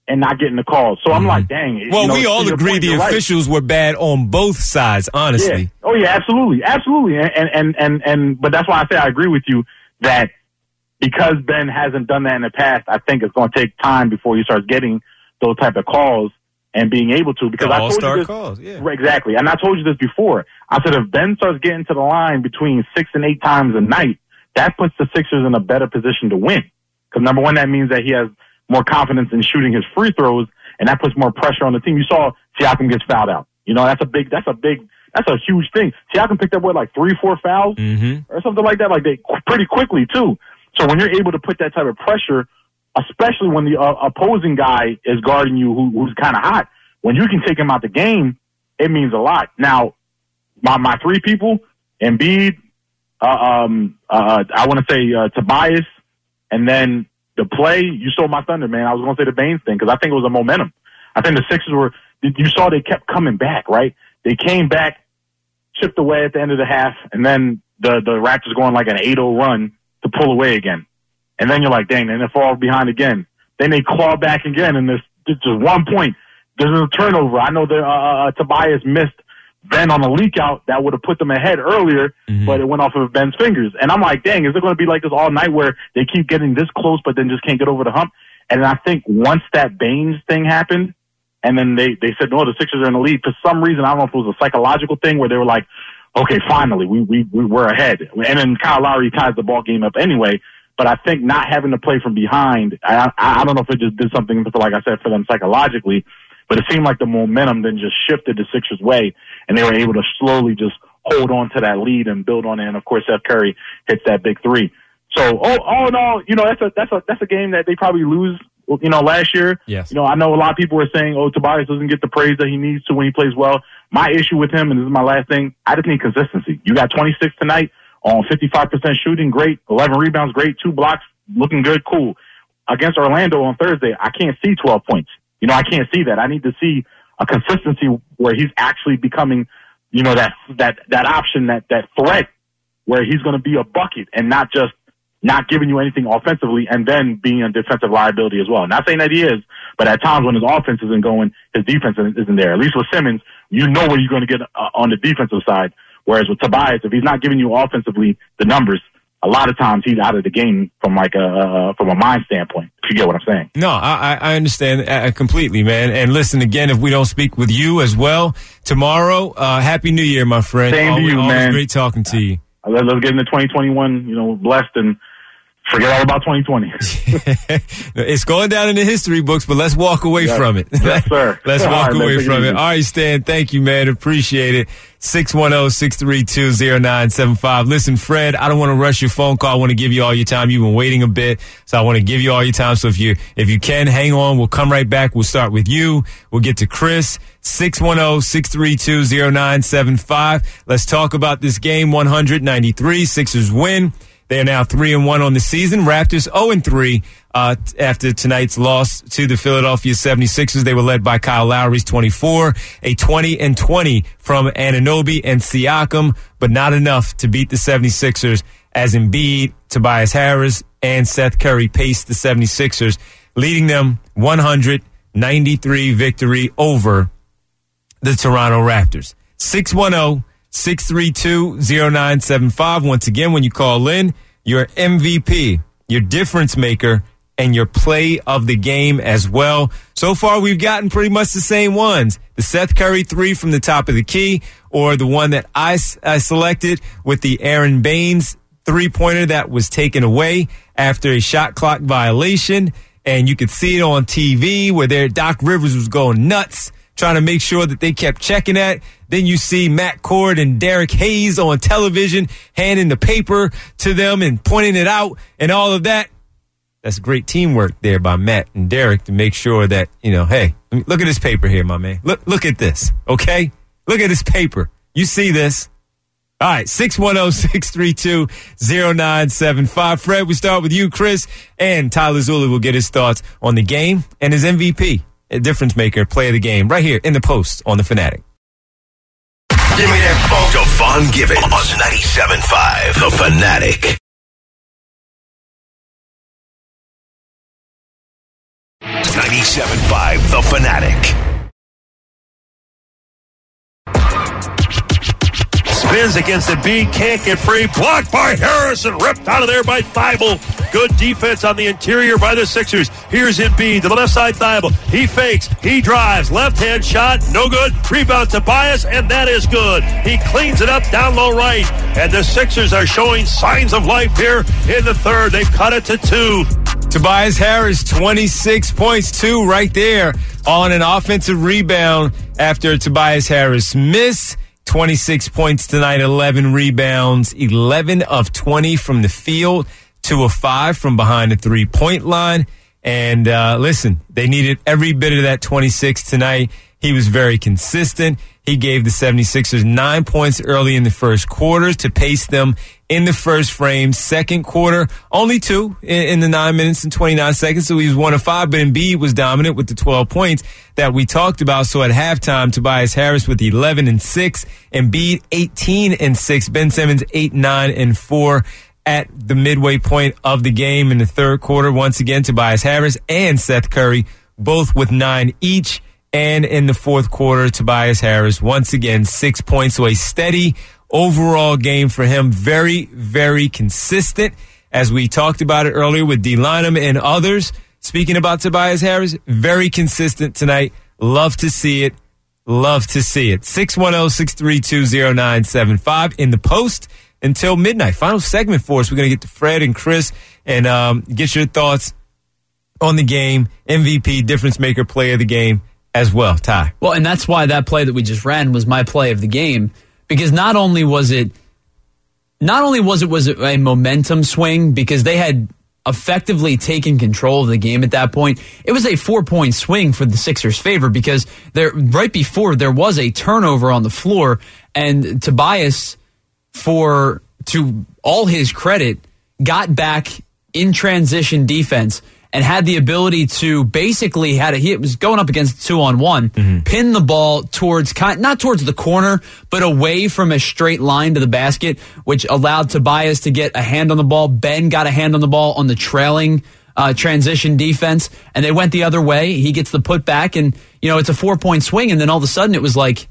and not getting the calls. So I'm mm-hmm. like, dang. Well, you know, we all agree point, the officials right. were bad on both sides, honestly. Yeah. Oh, yeah, absolutely. Absolutely. And, and, and, and, but that's why I say I agree with you that because Ben hasn't done that in the past, I think it's going to take time before he starts getting those type of calls and being able to. Because the I told all-star you this, calls, yeah. Exactly. And I told you this before. I said if Ben starts getting to the line between six and eight times a night, that puts the Sixers in a better position to win. Because number one, that means that he has more confidence in shooting his free throws, and that puts more pressure on the team. You saw Siakam gets fouled out. You know, that's a big, that's a big, that's a huge thing. Siakam picked up, what, like three, four fouls mm-hmm. or something like that, like they pretty quickly too. So when you're able to put that type of pressure, especially when the uh, opposing guy is guarding you, who, who's kind of hot, when you can take him out the game, it means a lot. Now, my my three people, Embiid, uh, um, uh, I want to say uh, Tobias, and then the play. You stole my thunder, man. I was going to say the Baines thing because I think it was a momentum. I think the Sixers were. You saw they kept coming back, right? They came back, chipped away at the end of the half, and then the the Raptors going like an eight oh run to pull away again. And then you're like, dang, and they fall behind again. Then they claw back again, and there's just one point. There's a turnover. I know that uh, uh, Tobias missed Ben on a leak out that would have put them ahead earlier, mm-hmm. but it went off of Ben's fingers. And I'm like, dang, is it going to be like this all night where they keep getting this close but then just can't get over the hump? And I think once that Baines thing happened, and then they, they said, no, the Sixers are in the lead, for some reason, I don't know if it was a psychological thing where they were like, okay, finally, we, we, we were ahead. And then Kyle Lowry ties the ball game up anyway. But I think not having to play from behind, I, I don't know if it just did something, like I said, for them psychologically, but it seemed like the momentum then just shifted the Sixers' way, and they were able to slowly just hold on to that lead and build on it. And of course, Seth Curry hits that big three. So, oh, all in all, you know, that's a that's a that's a game that they probably lose. You know, last year, yes. You know, I know a lot of people were saying, "Oh, Tobias doesn't get the praise that he needs to when he plays well." My issue with him, and this is my last thing, I just need consistency. You got twenty-six tonight on fifty-five percent shooting, great. eleven rebounds, great. Two blocks, looking good, cool. Against Orlando on Thursday, I can't see twelve points. You know, I can't see that. I need to see a consistency where he's actually becoming, you know, that that that option, that that threat, where he's going to be a bucket and not just not giving you anything offensively and then being a defensive liability as well. Not saying that he is, but at times when his offense isn't going, his defense isn't there. At least with Simmons, you know where you're going to get uh, on the defensive side. Whereas with Tobias, if he's not giving you offensively the numbers, a lot of times he's out of the game from like a uh, from a mind standpoint. If you get what I'm saying. No, I, I understand uh, completely, man. And listen, again, if we don't speak with you as well tomorrow, uh, Happy New Year, my friend. Same always, to you, always man. Great talking to you. Let's get into twenty twenty-one, you know, blessed and forget all about twenty twenty. It's going down in the history books, but let's walk away yes. from it. Yes, sir. Let's all walk right, away man, from it it. All right, Stan, thank you, man. Appreciate it. six one zero, six three two, zero nine seven five. Listen, Fred, I don't want to rush your phone call. I want to give you all your time. You've been waiting a bit, so I want to give you all your time. So if you if you can, hang on. We'll come right back. We'll start with you. We'll get to Chris. six one zero, six three two, zero nine seven five. Let's talk about this game. one ninety-three. Sixers win. They are now three and one on the season. Raptors zero and three uh, after tonight's loss to the Philadelphia seventy-sixers. They were led by Kyle Lowry's twenty-four, a twenty and twenty from Anunoby and Siakam, but not enough to beat the seventy-sixers as Embiid, Tobias Harris, and Seth Curry paced the seventy-sixers, leading them one ninety-three victory over the Toronto Raptors. six one zero, six three two, zero nine seven five. Once again, when you call in, your M V P, your difference maker, and your play of the game as well. So far, we've gotten pretty much the same ones. The Seth Curry three from the top of the key, or the one that I, I selected with the Aaron Baines three-pointer that was taken away after a shot clock violation. And you could see it on T V where their Doc Rivers was going nuts, trying to make sure that they kept checking that. Then you see Matt Cord and Derek Hayes on television handing the paper to them and pointing it out and all of that. That's great teamwork there by Matt and Derek to make sure that, you know, hey, look at this paper here, my man. Look, look at this, okay? Look at this paper. You see this. All right, six one zero, six three two, zero nine seven five. Fred, we start with you, Chris, and Tyler Zuli will get his thoughts on the game and his M V P. A difference maker, play of the game, right here in the Post on The Fanatic. Give me that phone. Devon Givens on ninety-seven point five, The Fanatic. ninety-seven point five The Fanatic. Spins against Embiid, can't get free. Blocked by Harrison, ripped out of there by Thibault. Good defense on the interior by the Sixers. Here's Embiid to the left side, Thibault. He fakes, he drives, left-hand shot, no good. Rebound Tobias, and that is good. He cleans it up down low right. And the Sixers are showing signs of life here in the third. They've cut it to two. Tobias Harris, twenty-six points, two right there on an offensive rebound after Tobias Harris miss. twenty-six points tonight, eleven rebounds, eleven of twenty from the field, two of five from behind the three-point line. And uh, listen, they needed every bit of that twenty-six tonight. He was very consistent. He gave the seventy-sixers nine points early in the first quarter to pace them in the first frame. Second quarter, only two in, in the nine minutes and twenty-nine seconds, so he was one of five. But Embiid was dominant with the twelve points that we talked about. So at halftime, Tobias Harris with eleven and six, Embiid eighteen and six, Ben Simmons eight, nine and four. At the midway point of the game in the third quarter, once again, Tobias Harris and Seth Curry both with nine each. And in the fourth quarter, Tobias Harris, once again, six points. So a steady overall game for him. Very, very consistent. As we talked about it earlier with D. Lynam and others. Speaking about Tobias Harris, very consistent tonight. Love to see it. Love to see it. six one zero, six three two, zero nine seven five in the post until midnight. Final segment for us. We're going to get to Fred and Chris and um, get your thoughts on the game. M V P, difference maker, player of the game as well. Ty. Well, and that's why that play that we just ran was my play of the game, because not only was it not only was it was it a momentum swing because they had effectively taken control of the game at that point, it was a four-point swing for the Sixers' favor because there right before there was a turnover on the floor, and Tobias, for to all his credit, got back in transition defense and had the ability to basically had a, he was going up against two on one, mm-hmm. pin the ball towards, not towards the corner, but away from a straight line to the basket, which allowed Tobias to get a hand on the ball. Ben got a hand on the ball on the trailing uh, transition defense, and they went the other way. He gets the putback, and you know it's a four point swing, and then all of a sudden it was like,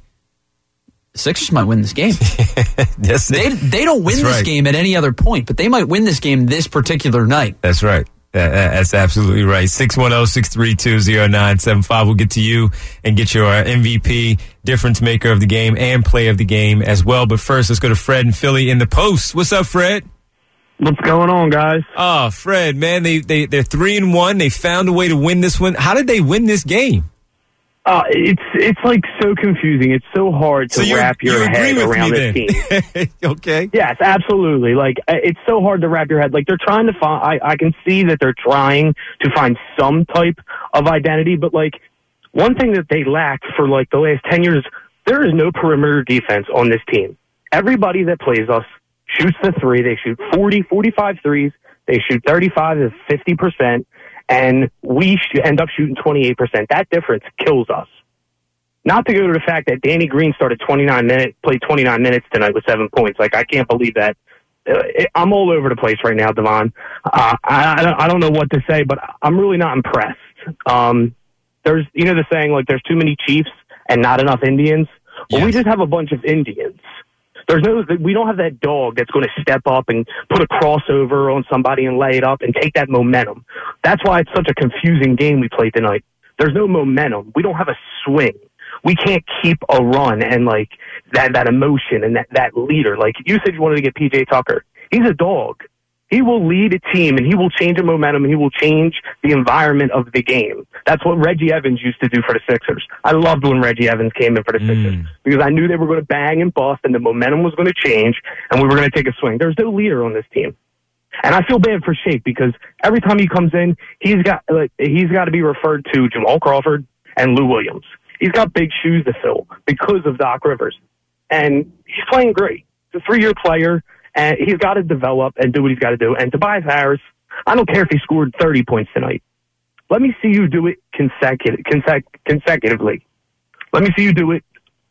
Sixers might win this game. yes, they they don't win this right. game at any other point, but they might win this game this particular night. That's right. That's absolutely right. six one zero, six three two, zero nine seven five. We'll get to you and get your M V P, difference maker of the game, and play of the game as well. But first, let's go to Fred and Philly in the post. What's up, Fred? What's going on, guys? Oh, Fred, man, they, they, they're three and one. They found a way to win this one. How did they win this game? Uh, it's it's like so confusing. It's so hard to so wrap your you head around this team. Okay. Yes, absolutely. Like it's so hard to wrap your head. Like they're trying to find. I, I can see that they're trying to find some type of identity, but like one thing that they lack for like the last ten years, there is no perimeter defense on this team. Everybody that plays us shoots the three. They shoot forty, forty-five threes. They shoot thirty-five to fifty percent. And we sh- end up shooting twenty-eight percent. That difference kills us. Not to go to the fact that Danny Green started twenty-nine minutes, played twenty-nine minutes tonight with seven points. Like, I can't believe that. Uh, it, I'm all over the place right now, Devon. Uh, I, I, don't, I don't know what to say, but I'm really not impressed. Um, there's, you know the saying, like, there's too many Chiefs and not enough Indians? Well, yes. We just have a bunch of Indians. There's no, we don't have that dog that's going to step up and put a crossover on somebody and lay it up and take that momentum. That's why it's such a confusing game we played tonight. There's no momentum. We don't have a swing. We can't keep a run and like that, that emotion and that, that leader. Like you said, you wanted to get P J Tucker. He's a dog. He will lead a team and he will change the momentum and he will change the environment of the game. That's what Reggie Evans used to do for the Sixers. I loved when Reggie Evans came in for the Sixers mm. because I knew they were going to bang and bust and the momentum was going to change and we were going to take a swing. There's no leader on this team. And I feel bad for Shake because every time he comes in, he's got like, he's got to be referred to Jamal Crawford and Lou Williams. He's got big shoes to fill because of Doc Rivers. And he's playing great. He's a three-year player. And he's got to develop and do what he's got to do. And Tobias Harris, I don't care if he scored thirty points tonight. Let me see you do it consecutive, consec- consecutively. Let me see you do it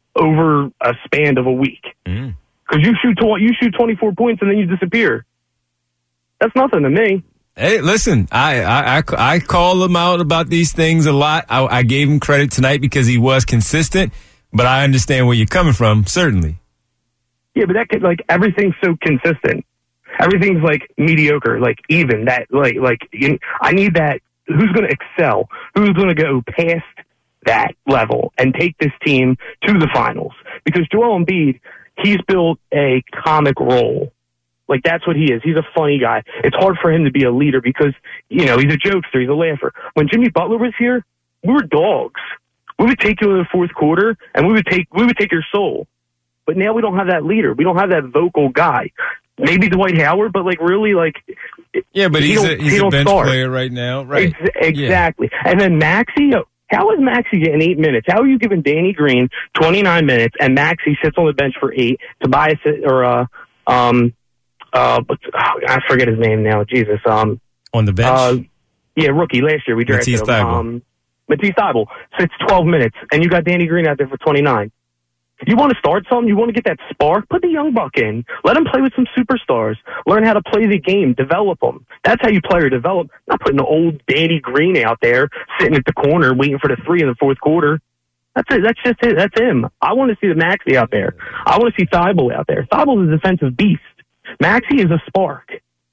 over a span of a week. Because mm. you shoot tw- you shoot twenty-four points and then you disappear. That's nothing to me. Hey, listen, I, I, I, I call him out about these things a lot. I, I gave him credit tonight because he was consistent, but I understand where you're coming from, certainly. Yeah, but that could, like, everything's so consistent. Everything's like mediocre, like even that, like, like you, I need that. Who's going to excel? Who's going to go past that level and take this team to the finals? Because Joel Embiid, he's built a comic role. Like, that's what he is. He's a funny guy. It's hard for him to be a leader because, you know, he's a jokester. He's a laugher. When Jimmy Butler was here, we were dogs. We would take you in the fourth quarter and we would take, we would take your soul. But now we don't have that leader. We don't have that vocal guy. Maybe Dwight Howard, but like really like. Yeah, but he he's a, he's he a bench start. player right now. Right. Ex- exactly. Yeah. And then Maxey, how is Maxey getting eight minutes? How are you giving Danny Green twenty-nine minutes and Maxey sits on the bench for eight? Tobias, or, uh, um, uh, but, oh, I forget his name now. Jesus. Um, on the bench? Uh, yeah, rookie last year. We drafted Matisse him. Thybulle. Um, Matisse Thybulle sits twelve minutes and you got Danny Green out there for twenty-nine. You want to start something? You want to get that spark? Put the young buck in. Let him play with some superstars. Learn how to play the game. Develop them. That's how you player develop. Not putting the old Danny Green out there sitting at the corner waiting for the three in the fourth quarter. That's it. That's just it. That's him. I want to see the Maxey out there. I want to see Thybulle out there. Thybulle's a defensive beast. Maxey is a spark.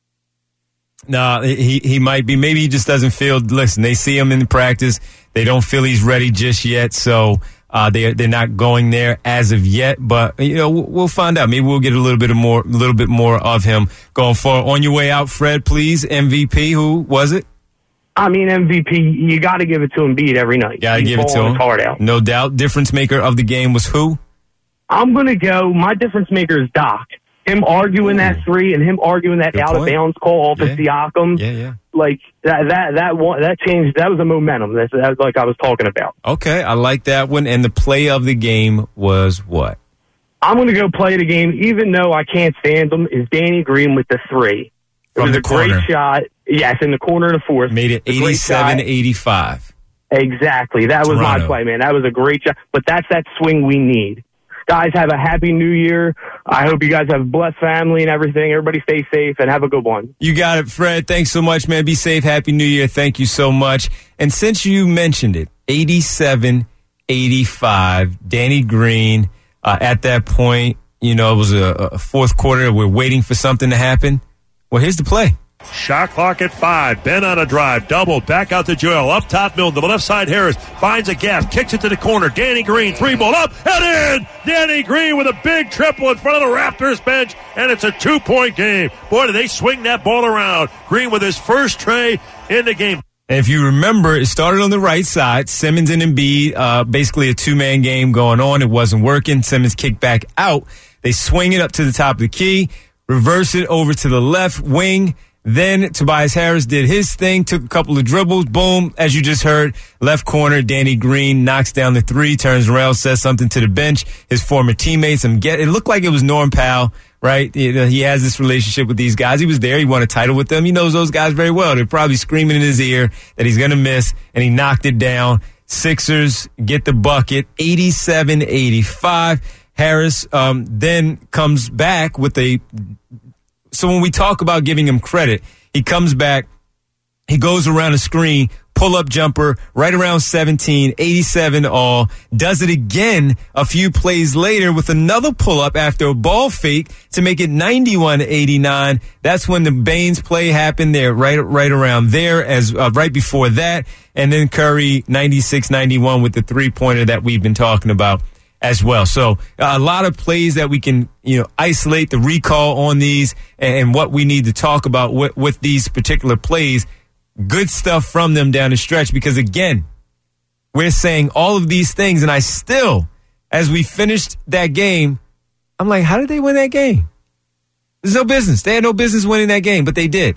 No, he he might be. Maybe he just doesn't feel. Listen, they see him in practice. They don't feel he's ready just yet. So. Uh, they they're not going there as of yet, but you know we'll, we'll find out. Maybe we'll get a little bit of more, a little bit more of him going forward. On your way out, Fred, please, M V P. Who was it? I mean, M V P. You got to give it to Embiid every night. Got to give it to him. His heart out. No doubt. Difference maker of the game was who? I'm gonna go. My difference maker is Doc. Him arguing Ooh. that three and him arguing that Good out point. of bounds call off yeah. of Siakam. Yeah, yeah. Like that, that, that one, that changed. That was a momentum. That's, that's like I was talking about. Okay, I like that one. And the play of the game was what? I'm going to go play the game, even though I can't stand him. Is Danny Green with the three? It From was the a corner. great shot. Yes, in the corner of the fourth. Made it eighty-seven eighty-five. Exactly. That was Toronto. my play, man. That was a great shot. But that's that swing we need. Guys, have a happy new year. I hope you guys have a blessed family and everything. Everybody stay safe and have a good one. You got it, Fred. Thanks so much, man. Be safe. Happy New Year. Thank you so much. And since you mentioned it, eighty-seven eighty-five, Danny Green, uh, at that point, you know, it was a, a fourth quarter. We're waiting for something to happen. Well, here's the play. Shot clock at five. Ben on a drive. Double. Back out to Joel. Up top, Milton. The left side, Harris. Finds a gap. Kicks it to the corner. Danny Green. Three ball up and in. Danny Green with a big triple in front of the Raptors bench. And it's a two-point game. Boy, did they swing that ball around. Green with his first tray in the game. And if you remember, it started on the right side. Simmons and Embiid, uh, basically a two-man game going on. It wasn't working. Simmons kicked back out. They swing it up to the top of the key. Reverse it over to the left wing. Then Tobias Harris did his thing, took a couple of dribbles, boom, as you just heard, left corner, Danny Green knocks down the three, turns around, says something to the bench, his former teammates. I'm get, it looked like it was Norm Powell, right? You know, he has this relationship with these guys. He was there. He won a title with them. He knows those guys very well. They're probably screaming in his ear that he's going to miss, and he knocked it down. Sixers get the bucket, eighty-seven eighty-five. Harris um, then comes back with a... So when we talk about giving him credit, he comes back, he goes around the screen, pull-up jumper, right around seventeen, eighty-seven all, does it again a few plays later with another pull-up after a ball fake to make it ninety-one eighty-nine. That's when the Baines play happened there, right right around there, as uh, right before that. And then Curry, ninety-six ninety-one with the three-pointer that we've been talking about as well. So uh, a lot of plays that we can, you know, isolate the recall on these and, and what we need to talk about with, with these particular plays. Good stuff from them down the stretch because, again, we're saying all of these things, and I still, as we finished that game, I'm like, how did they win that game? There's no business. They had no business winning that game, but they did.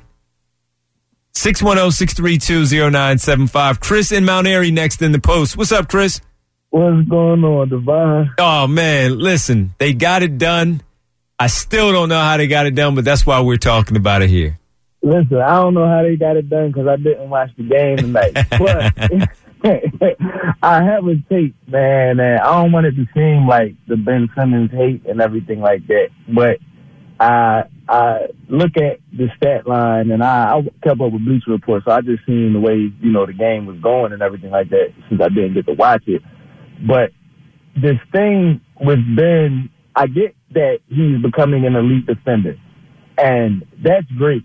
six one zero, six three two, zero nine seven five. Chris in Mount Airy next in the post. What's up, Chris? What's going on, Devon? Oh, man, listen, they got it done. I still don't know how they got it done, but that's why we're talking about it here. Listen, I don't know how they got it done because I didn't watch the game tonight. But I have a take, man, and I don't want it to seem like the Ben Simmons hate and everything like that. But I I look at the stat line, and I, I kept up with Bleacher Report, so I just seen the way, you know, the game was going and everything like that since I didn't get to watch it. But this thing with Ben, I get that he's becoming an elite defender, and that's great.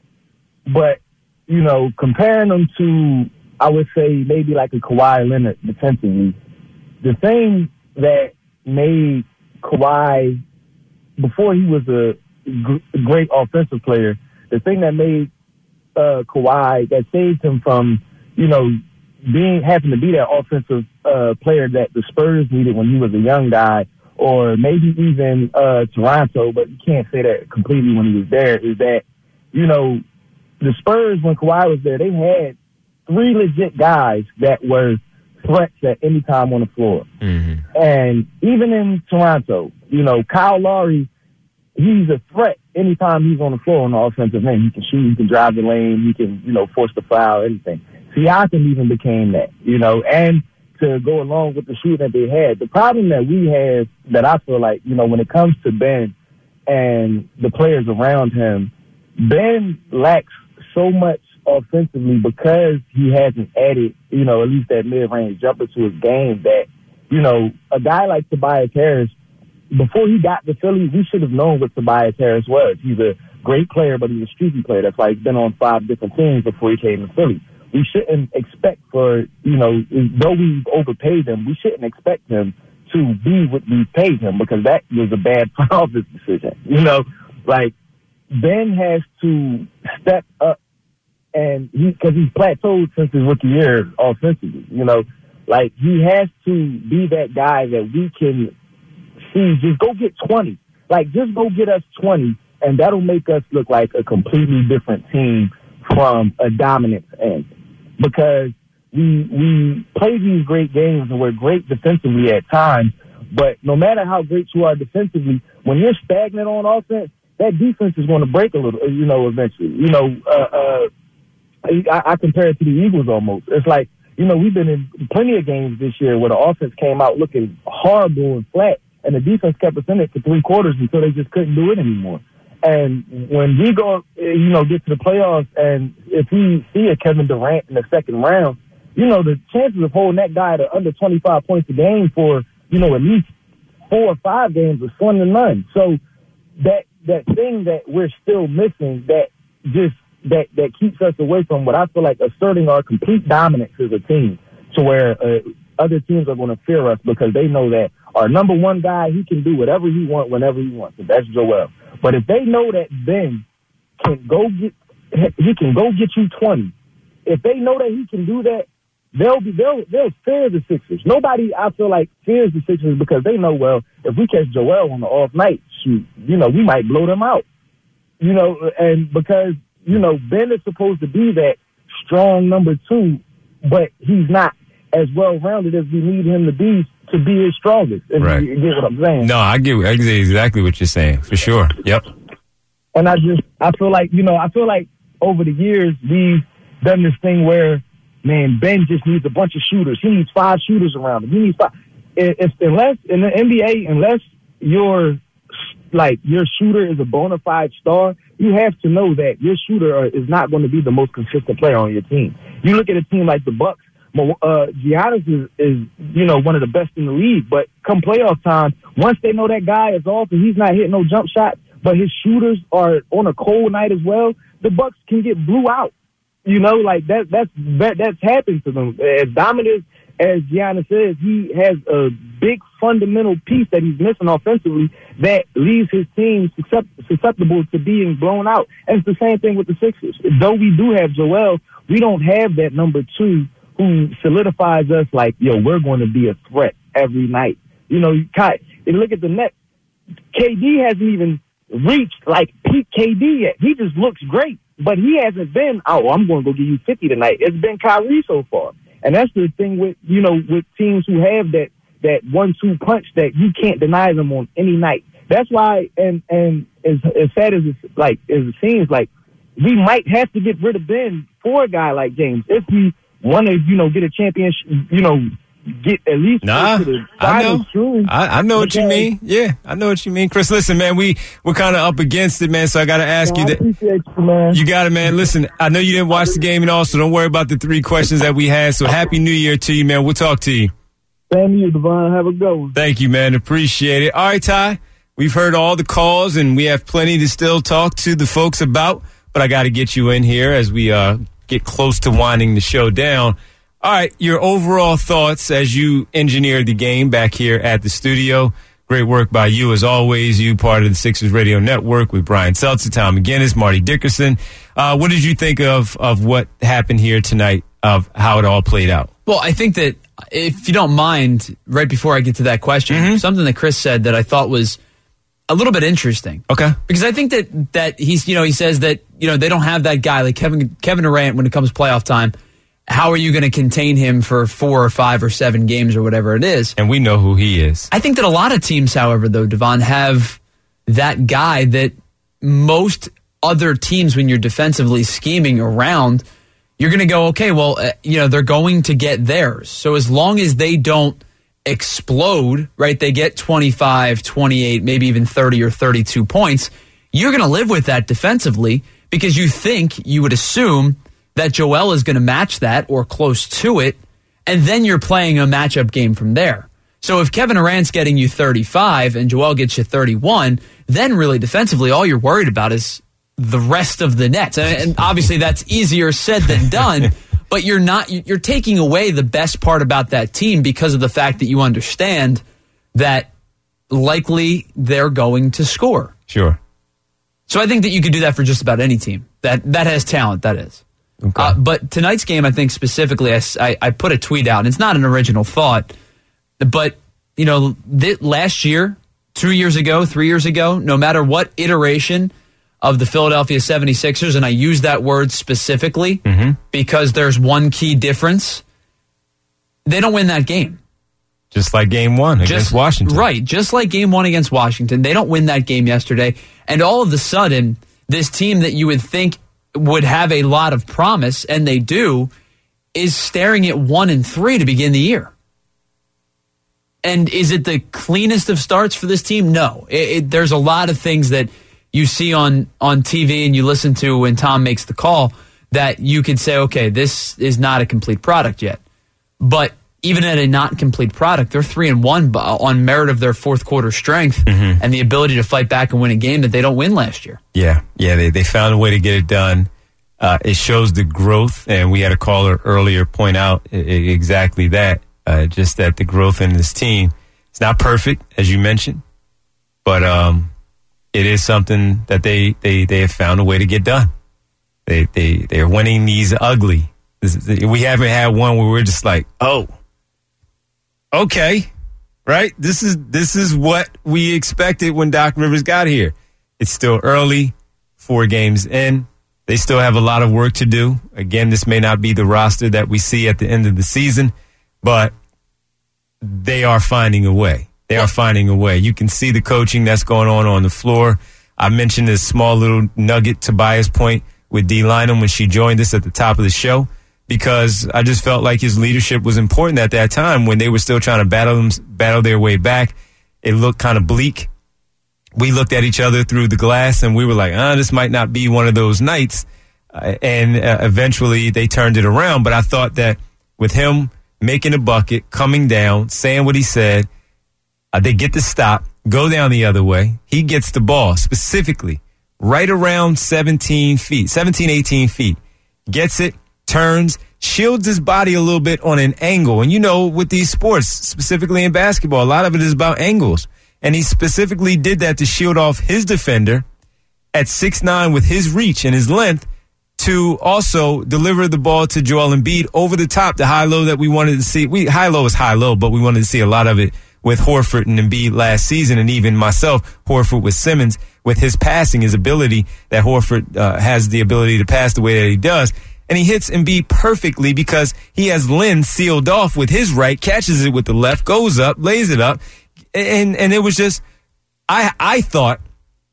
But, you know, comparing him to, I would say, maybe like a Kawhi Leonard defensively, the thing that made Kawhi, before he was a g- great offensive player, the thing that made uh, Kawhi, that saved him from, you know, being having to be that offensive uh, player that the Spurs needed when he was a young guy, or maybe even uh, Toronto, but you can't say that completely when he was there, is that, you know, the Spurs, when Kawhi was there, they had three legit guys that were threats at any time on the floor. Mm-hmm. And even in Toronto, you know, Kyle Lowry, he's a threat anytime he's on the floor on the offensive end. He can shoot, he can drive the lane, he can, you know, force the foul, anything. Siakam even became that, you know, and to go along with the shooting that they had. The problem that we have, that I feel like, you know, when it comes to Ben and the players around him, Ben lacks so much offensively because he hasn't added, you know, at least that mid-range jumper to his game, that, you know, a guy like Tobias Harris, before he got to Philly, we should have known what Tobias Harris was. He's a great player, but he's a streaky player. That's why he's been on five different teams before he came to Philly. We shouldn't expect for, you know, though we overpaid him, we shouldn't expect him to be what we paid him, because that was a bad front office decision. You know, like, Ben has to step up, and he, because he's plateaued since his rookie year offensively, you know, like, he has to be that guy that we can see, just go get twenty. Like, just go get us twenty, and that'll make us look like a completely different team from a dominance end. Because we we play these great games and we're great defensively at times, but no matter how great you are defensively, when you're stagnant on offense, that defense is going to break a little, you know, eventually. You know, uh, uh, I, I compare it to the Eagles almost. It's like, you know, we've been in plenty of games this year where the offense came out looking horrible and flat, and the defense kept us in it for three quarters until they just couldn't do it anymore. And when we go, you know, get to the playoffs, and if we see a Kevin Durant in the second round, you know, the chances of holding that guy to under twenty-five points a game for, you know, at least four or five games is slim to none. So that that thing that we're still missing, that just that that keeps us away from what I feel like asserting our complete dominance as a team, to where uh, other teams are going to fear us because they know that our number one guy, he can do whatever he wants whenever he wants, and that's Joel. But if they know that Ben can go get, he can go get you twenty. If they know that he can do that, they'll be they'll they'll fear the Sixers. Nobody, I feel like, fears the Sixers because they know, well, if we catch Joel on the off night, shoot, you know, we might blow them out. You know, and because, you know, Ben is supposed to be that strong number two, but he's not as well rounded as we need him to be to be his strongest. If right. You get what I'm saying? No, I get, I get exactly what you're saying, for sure. Yep. And I just, I feel like, you know, I feel like over the years we've done this thing where, man, Ben just needs a bunch of shooters. He needs five shooters around him. He needs five. If, unless, in the N B A, unless your, like, your shooter is a bona fide star, you have to know that your shooter is not going to be the most consistent player on your team. You look at a team like the Bucks, Uh, Giannis is, is, you know, one of the best in the league. But come playoff time, once they know that guy is off and he's not hitting no jump shots, but his shooters are on a cold night as well, the Bucks can get blew out. You know, like that, that's that, that's happened to them. As dominant as Giannis is, he has a big fundamental piece that he's missing offensively that leaves his team susceptible to being blown out. And it's the same thing with the Sixers. Though we do have Joel, we don't have that number two who solidifies us like, yo, we're going to be a threat every night. You know, you look at the Nets. K D hasn't even reached like peak K D yet. He just looks great, but he hasn't been, oh, I'm going to go give you fifty tonight. It's been Kyrie so far. And that's the thing with, you know, with teams who have that, that one two punch that you can't deny them on any night. That's why, and, and as, as sad as it's like, as it seems like, we might have to get rid of Ben for a guy like James if we want to, you know, get a championship, you know, get at least nah, to the I know. Soon. I, I know what you mean. Yeah, I know what you mean. Chris, listen, man, we, we're kind of up against it, man, so I got to ask no, you I that. appreciate you, man. You got it, man. Listen, I know you didn't watch the game and all, so don't worry about the three questions that we had. So happy New Year to you, man. We'll talk to you. Same to you, Devon. Have a good one. Thank you, man. Appreciate it. All right, Ty, we've heard all the calls, and we have plenty to still talk to the folks about, but I got to get you in here as we uh, get close to winding the show down. All right, your overall thoughts as you engineered the game back here at the studio. Great work by you, as always. You part of the Sixers Radio Network with Brian Seltzer, Tom McGinnis, Marty Dickerson. Uh, what did you think of, of what happened here tonight, of how it all played out? Well, I think that if you don't mind, right before I get to that question, mm-hmm. something that Chris said that I thought was a little bit interesting. Okay. Because I think that that he's, you know, he says that, you know, they don't have that guy like Kevin Kevin Durant when it comes playoff time. How are you going to contain him for four or five or seven games or whatever it is? And we know who he is. I think that a lot of teams, however, though, Devon, have that guy that most other teams, when you're defensively scheming around, you're going to go, okay, well, uh, you know, they're going to get theirs. So as long as they don't explode, right, they get twenty-five, twenty-eight, maybe even thirty or thirty-two points, you're going to live with that defensively because you think, you would assume that Joel is going to match that or close to it, and then you're playing a matchup game from there. So if Kevin Durant's getting you thirty-five and Joel gets you thirty-one, then really defensively all you're worried about is the rest of the nets. And obviously that's easier said than done, but you're not you're taking away the best part about that team because of the fact that you understand that likely they're going to score. Sure. So I think that you could do that for just about any team that that has talent, that is. Okay. Uh, but tonight's game, I think specifically, I, I, I put a tweet out, and it's not an original thought, but, you know, th- last year, two years ago, three years ago, no matter what iteration of the Philadelphia seventy-sixers, and I use that word specifically mm-hmm. because there's one key difference, they don't win that game. Just like game one against just, Washington. Right, just like game one against Washington. They don't win that game yesterday, and all of a sudden, this team that you would think would have a lot of promise, and they do, is staring at one and three to begin the year. And is it the cleanest of starts for this team? No. It, it, there's a lot of things that you see on, on T V and you listen to when Tom makes the call that you could say, okay, this is not a complete product yet. But even at a not complete product, they're three and one on merit of their fourth quarter strength mm-hmm. and the ability to fight back and win a game that they don't win last year. Yeah, yeah, they they found a way to get it done. Uh, it shows the growth, and we had a caller earlier point out I- exactly that. Uh, just that the growth in this team, it's not perfect, as you mentioned, but um, it is something that they, they, they have found a way to get done. They they they're winning these ugly. This is, we haven't had one where we're just like, oh. Okay, right? This is this is what we expected when Doc Rivers got here. It's still early, four games in. They still have a lot of work to do. Again, this may not be the roster that we see at the end of the season, but they are finding a way. They are finding a way. You can see the coaching that's going on on the floor. I mentioned this small little nugget, Tobias point, with Dee Lynam when she joined us at the top of the show, because I just felt like his leadership was important at that time when they were still trying to battle them, battle their way back. It looked kind of bleak. We looked at each other through the glass and we were like, ah, this might not be one of those nights. Uh, and uh, eventually they turned it around. But I thought that with him making a bucket, coming down, saying what he said, uh, they get the stop, go down the other way. He gets the ball specifically right around seventeen feet, seventeen, eighteen feet, gets it, turns, shields his body a little bit on an angle. And you know, with these sports, specifically in basketball, a lot of it is about angles. And he specifically did that to shield off his defender at six nine with his reach and his length to also deliver the ball to Joel Embiid over the top, the high-low that we wanted to see. We high-low is high-low, but we wanted to see a lot of it with Horford and Embiid last season, and even myself, Horford with Simmons, with his passing, his ability that Horford uh, has the ability to pass the way that he does. And he hits Embiid perfectly because he has Lynn sealed off with his right, catches it with the left, goes up, lays it up. And and it was just, I I thought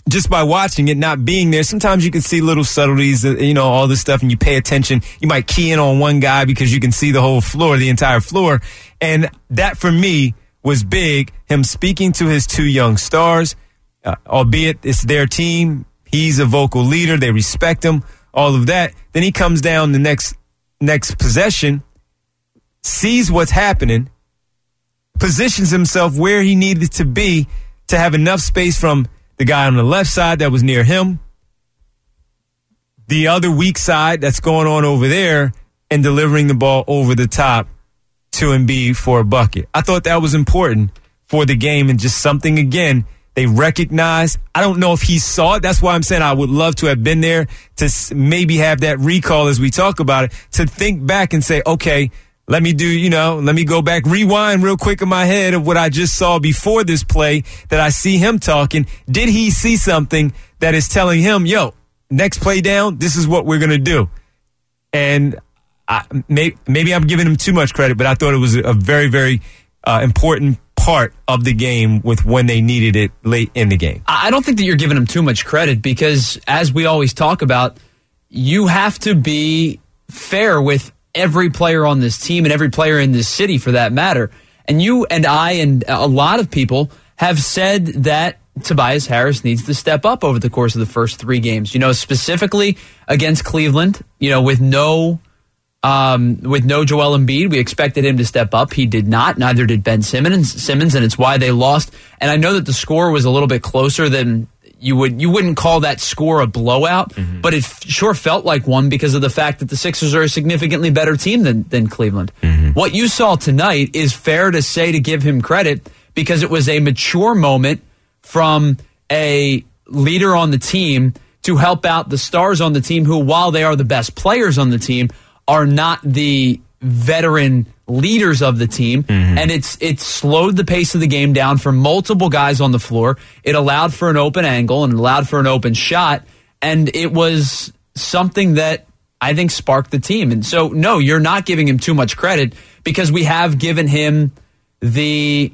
just by watching it, not being there, sometimes you can see little subtleties, you know, all this stuff, and you pay attention. You might key in on one guy because you can see the whole floor, the entire floor. And that, for me, was big. Him speaking to his two young stars, uh, albeit it's their team. He's a vocal leader. They respect him, all of that. Then he comes down the next next possession, sees what's happening, positions himself where he needed to be to have enough space from the guy on the left side that was near him, the other weak side that's going on over there, and delivering the ball over the top to Embiid for a bucket. I thought that was important for the game, and just something, again, they recognize. I don't know if he saw it. That's why I'm saying I would love to have been there to maybe have that recall as we talk about it, to think back and say, okay, let me do, you know, let me go back, rewind real quick in my head of what I just saw before this play that I see him talking. Did he see something that is telling him, yo, next play down, this is what we're going to do? And I, may, maybe I'm giving him too much credit, but I thought it was a very, very uh, important part of the game with when they needed it late in the game. I don't think that you're giving him too much credit because, as we always talk about, you have to be fair with every player on this team and every player in this city for that matter. And you and I and a lot of people have said that Tobias Harris needs to step up over the course of the first three games. You know, specifically against Cleveland, you know, with no um, with no Joel Embiid, we expected him to step up. He did not. Neither did Ben Simmons, Simmons, and it's why they lost. And I know that the score was a little bit closer than you would you wouldn't call that score a blowout, mm-hmm. but it f- sure felt like one because of the fact that the Sixers are a significantly better team than, than Cleveland. Mm-hmm. What you saw tonight is fair to say, to give him credit, because it was a mature moment from a leader on the team to help out the stars on the team who, while they are the best players on the team, are not the veteran leaders of the team. Mm-hmm. And it's it slowed the pace of the game down for multiple guys on the floor. It allowed for an open angle and allowed for an open shot. And it was something that I think sparked the team. And so, no, you're not giving him too much credit because we have given him the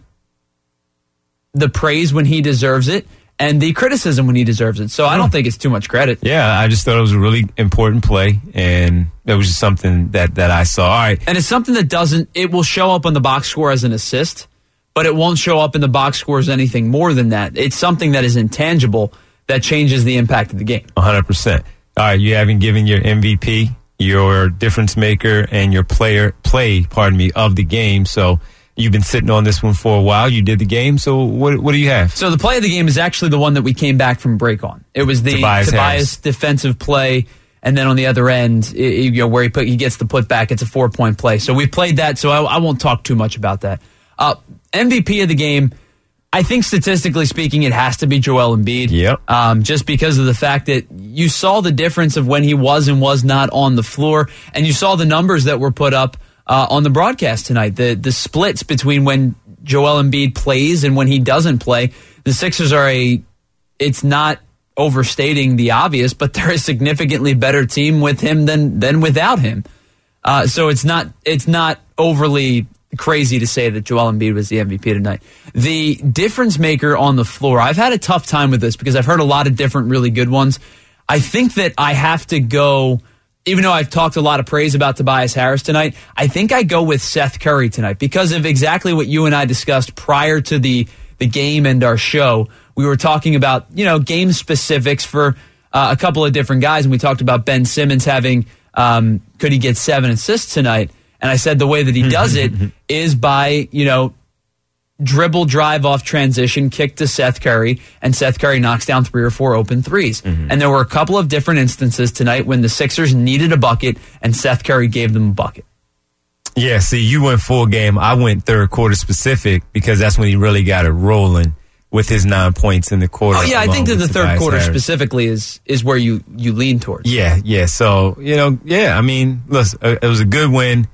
the praise when he deserves it and the criticism when he deserves it. So I don't think it's too much credit. Yeah, I just thought it was a really important play, and it was just something that, that I saw. All right. And it's something that doesn't, it will show up on the box score as an assist, but it won't show up in the box score as anything more than that. It's something that is intangible that changes the impact of the game. one hundred percent. All right, you haven't given your M V P, your difference maker, and your player play, pardon me, of the game. So you've been sitting on this one for a while. You did the game. So what what do you have? So the play of the game is actually the one that we came back from break on. It was the Tobias, Tobias defensive play. And then on the other end, it, you know, where he put, he gets the putback, it's a four-point play. So we played that, so I, I won't talk too much about that. Uh, M V P of the game, I think statistically speaking, it has to be Joel Embiid. Yep. Um, just because of the fact that you saw the difference of when he was and was not on the floor, and you saw the numbers that were put up uh, on the broadcast tonight. The the splits between when Joel Embiid plays and when he doesn't play. The Sixers are a, it's not overstating the obvious, but they're a significantly better team with him than than without him. Uh, so it's not it's not overly crazy to say that Joel Embiid was the M V P tonight. The difference maker on the floor, I've had a tough time with this because I've heard a lot of different really good ones. I think that I have to go, even though I've talked a lot of praise about Tobias Harris tonight, I think I go with Seth Curry tonight because of exactly what you and I discussed prior to the, the game and our show. We were talking about, you know, game specifics for uh, a couple of different guys, and we talked about Ben Simmons having, um, could he get seven assists tonight? And I said the way that he does it is by, you know, dribble, drive off transition, kick to Seth Curry, and Seth Curry knocks down three or four open threes. Mm-hmm. And there were a couple of different instances tonight when the Sixers needed a bucket, and Seth Curry gave them a bucket. Yeah, see, you went full game. I went third quarter specific because that's when he really got it rolling with his nine points in the quarter. Oh, yeah, I think that the third Tobias quarter Harris. specifically is is where you, you lean towards. Yeah, yeah. So, you know, yeah, I mean, listen, it was a good win.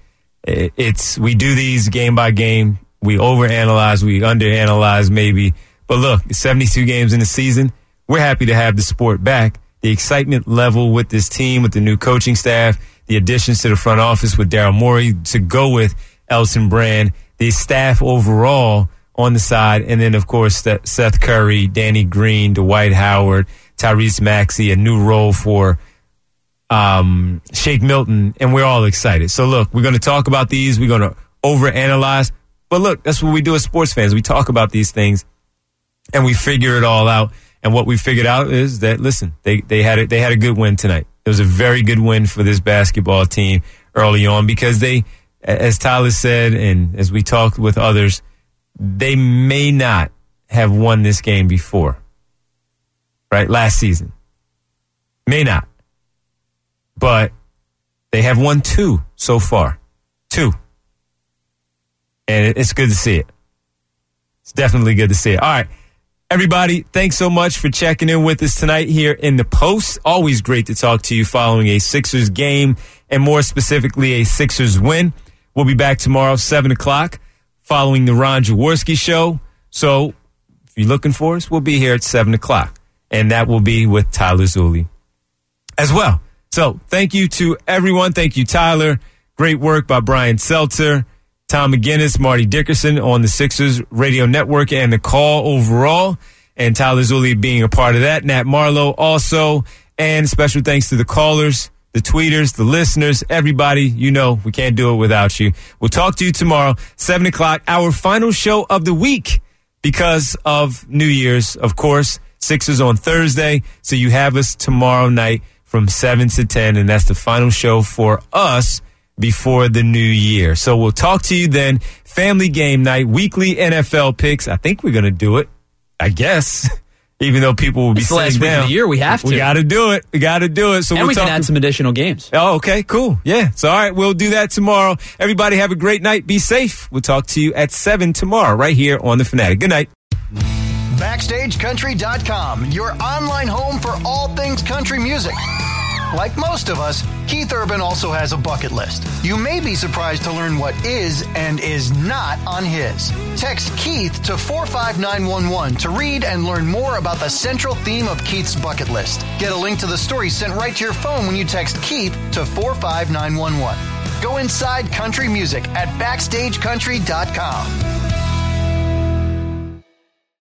It's we do these game by game. We overanalyze, we underanalyze maybe. But look, seventy-two games in the season. We're happy to have the sport back. The excitement level with this team, with the new coaching staff, the additions to the front office with Daryl Morey to go with Elton Brand, the staff overall on the side. And then, of course, Seth Curry, Danny Green, Dwight Howard, Tyrese Maxey, a new role for um, Shake Milton, and we're all excited. So, look, we're going to talk about these. We're going to overanalyze. But, look, that's what we do as sports fans. We talk about these things, and we figure it all out. And what we figured out is that, listen, they, they, had a, they had a good win tonight. It was a very good win for this basketball team early on because they, as Tyler said, and as we talked with others, they may not have won this game before, right? Last season. May not. But they have won two so far. Two. And it's good to see it. It's definitely good to see it. All right. Everybody, thanks so much for checking in with us tonight here in the Post. Always great to talk to you following a Sixers game and more specifically a Sixers win. We'll be back tomorrow, seven o'clock, following the Ron Jaworski show. So if you're looking for us, we'll be here at seven o'clock. And that will be with Tyler Zulli as well. So thank you to everyone. Thank you, Tyler. Great work by Brian Seltzer, Tom McGinnis, Marty Dickerson on the Sixers Radio Network and the Call overall, and Tyler Zulli being a part of that. Nat Marlowe also, and special thanks to the callers, the tweeters, the listeners, everybody. You know we can't do it without you. We'll talk to you tomorrow, seven o'clock, our final show of the week because of New Year's, of course. Sixers on Thursday, so you have us tomorrow night from seven to ten, and that's the final show for us before the new year. So we'll talk to you then. Family game night, weekly N F L picks. I think we're going to do it, I guess, even though people will be it's the last sitting week down. Of the year, we have to. We got to do it. We got to do it. So and we'll we talk can add to- some additional games. Oh, okay, cool. Yeah. So, all right, we'll do that tomorrow. Everybody have a great night. Be safe. We'll talk to you at seven tomorrow right here on The Fanatic. Good night. Backstage Country dot com, your online home for all things country music. Like most of us, Keith Urban also has a bucket list. You may be surprised to learn what is and is not on his. Text Keith to four five nine one one to read and learn more about the central theme of Keith's bucket list. Get a link to the story sent right to your phone when you text Keith to four five nine one one. Go inside country music at Backstage Country dot com.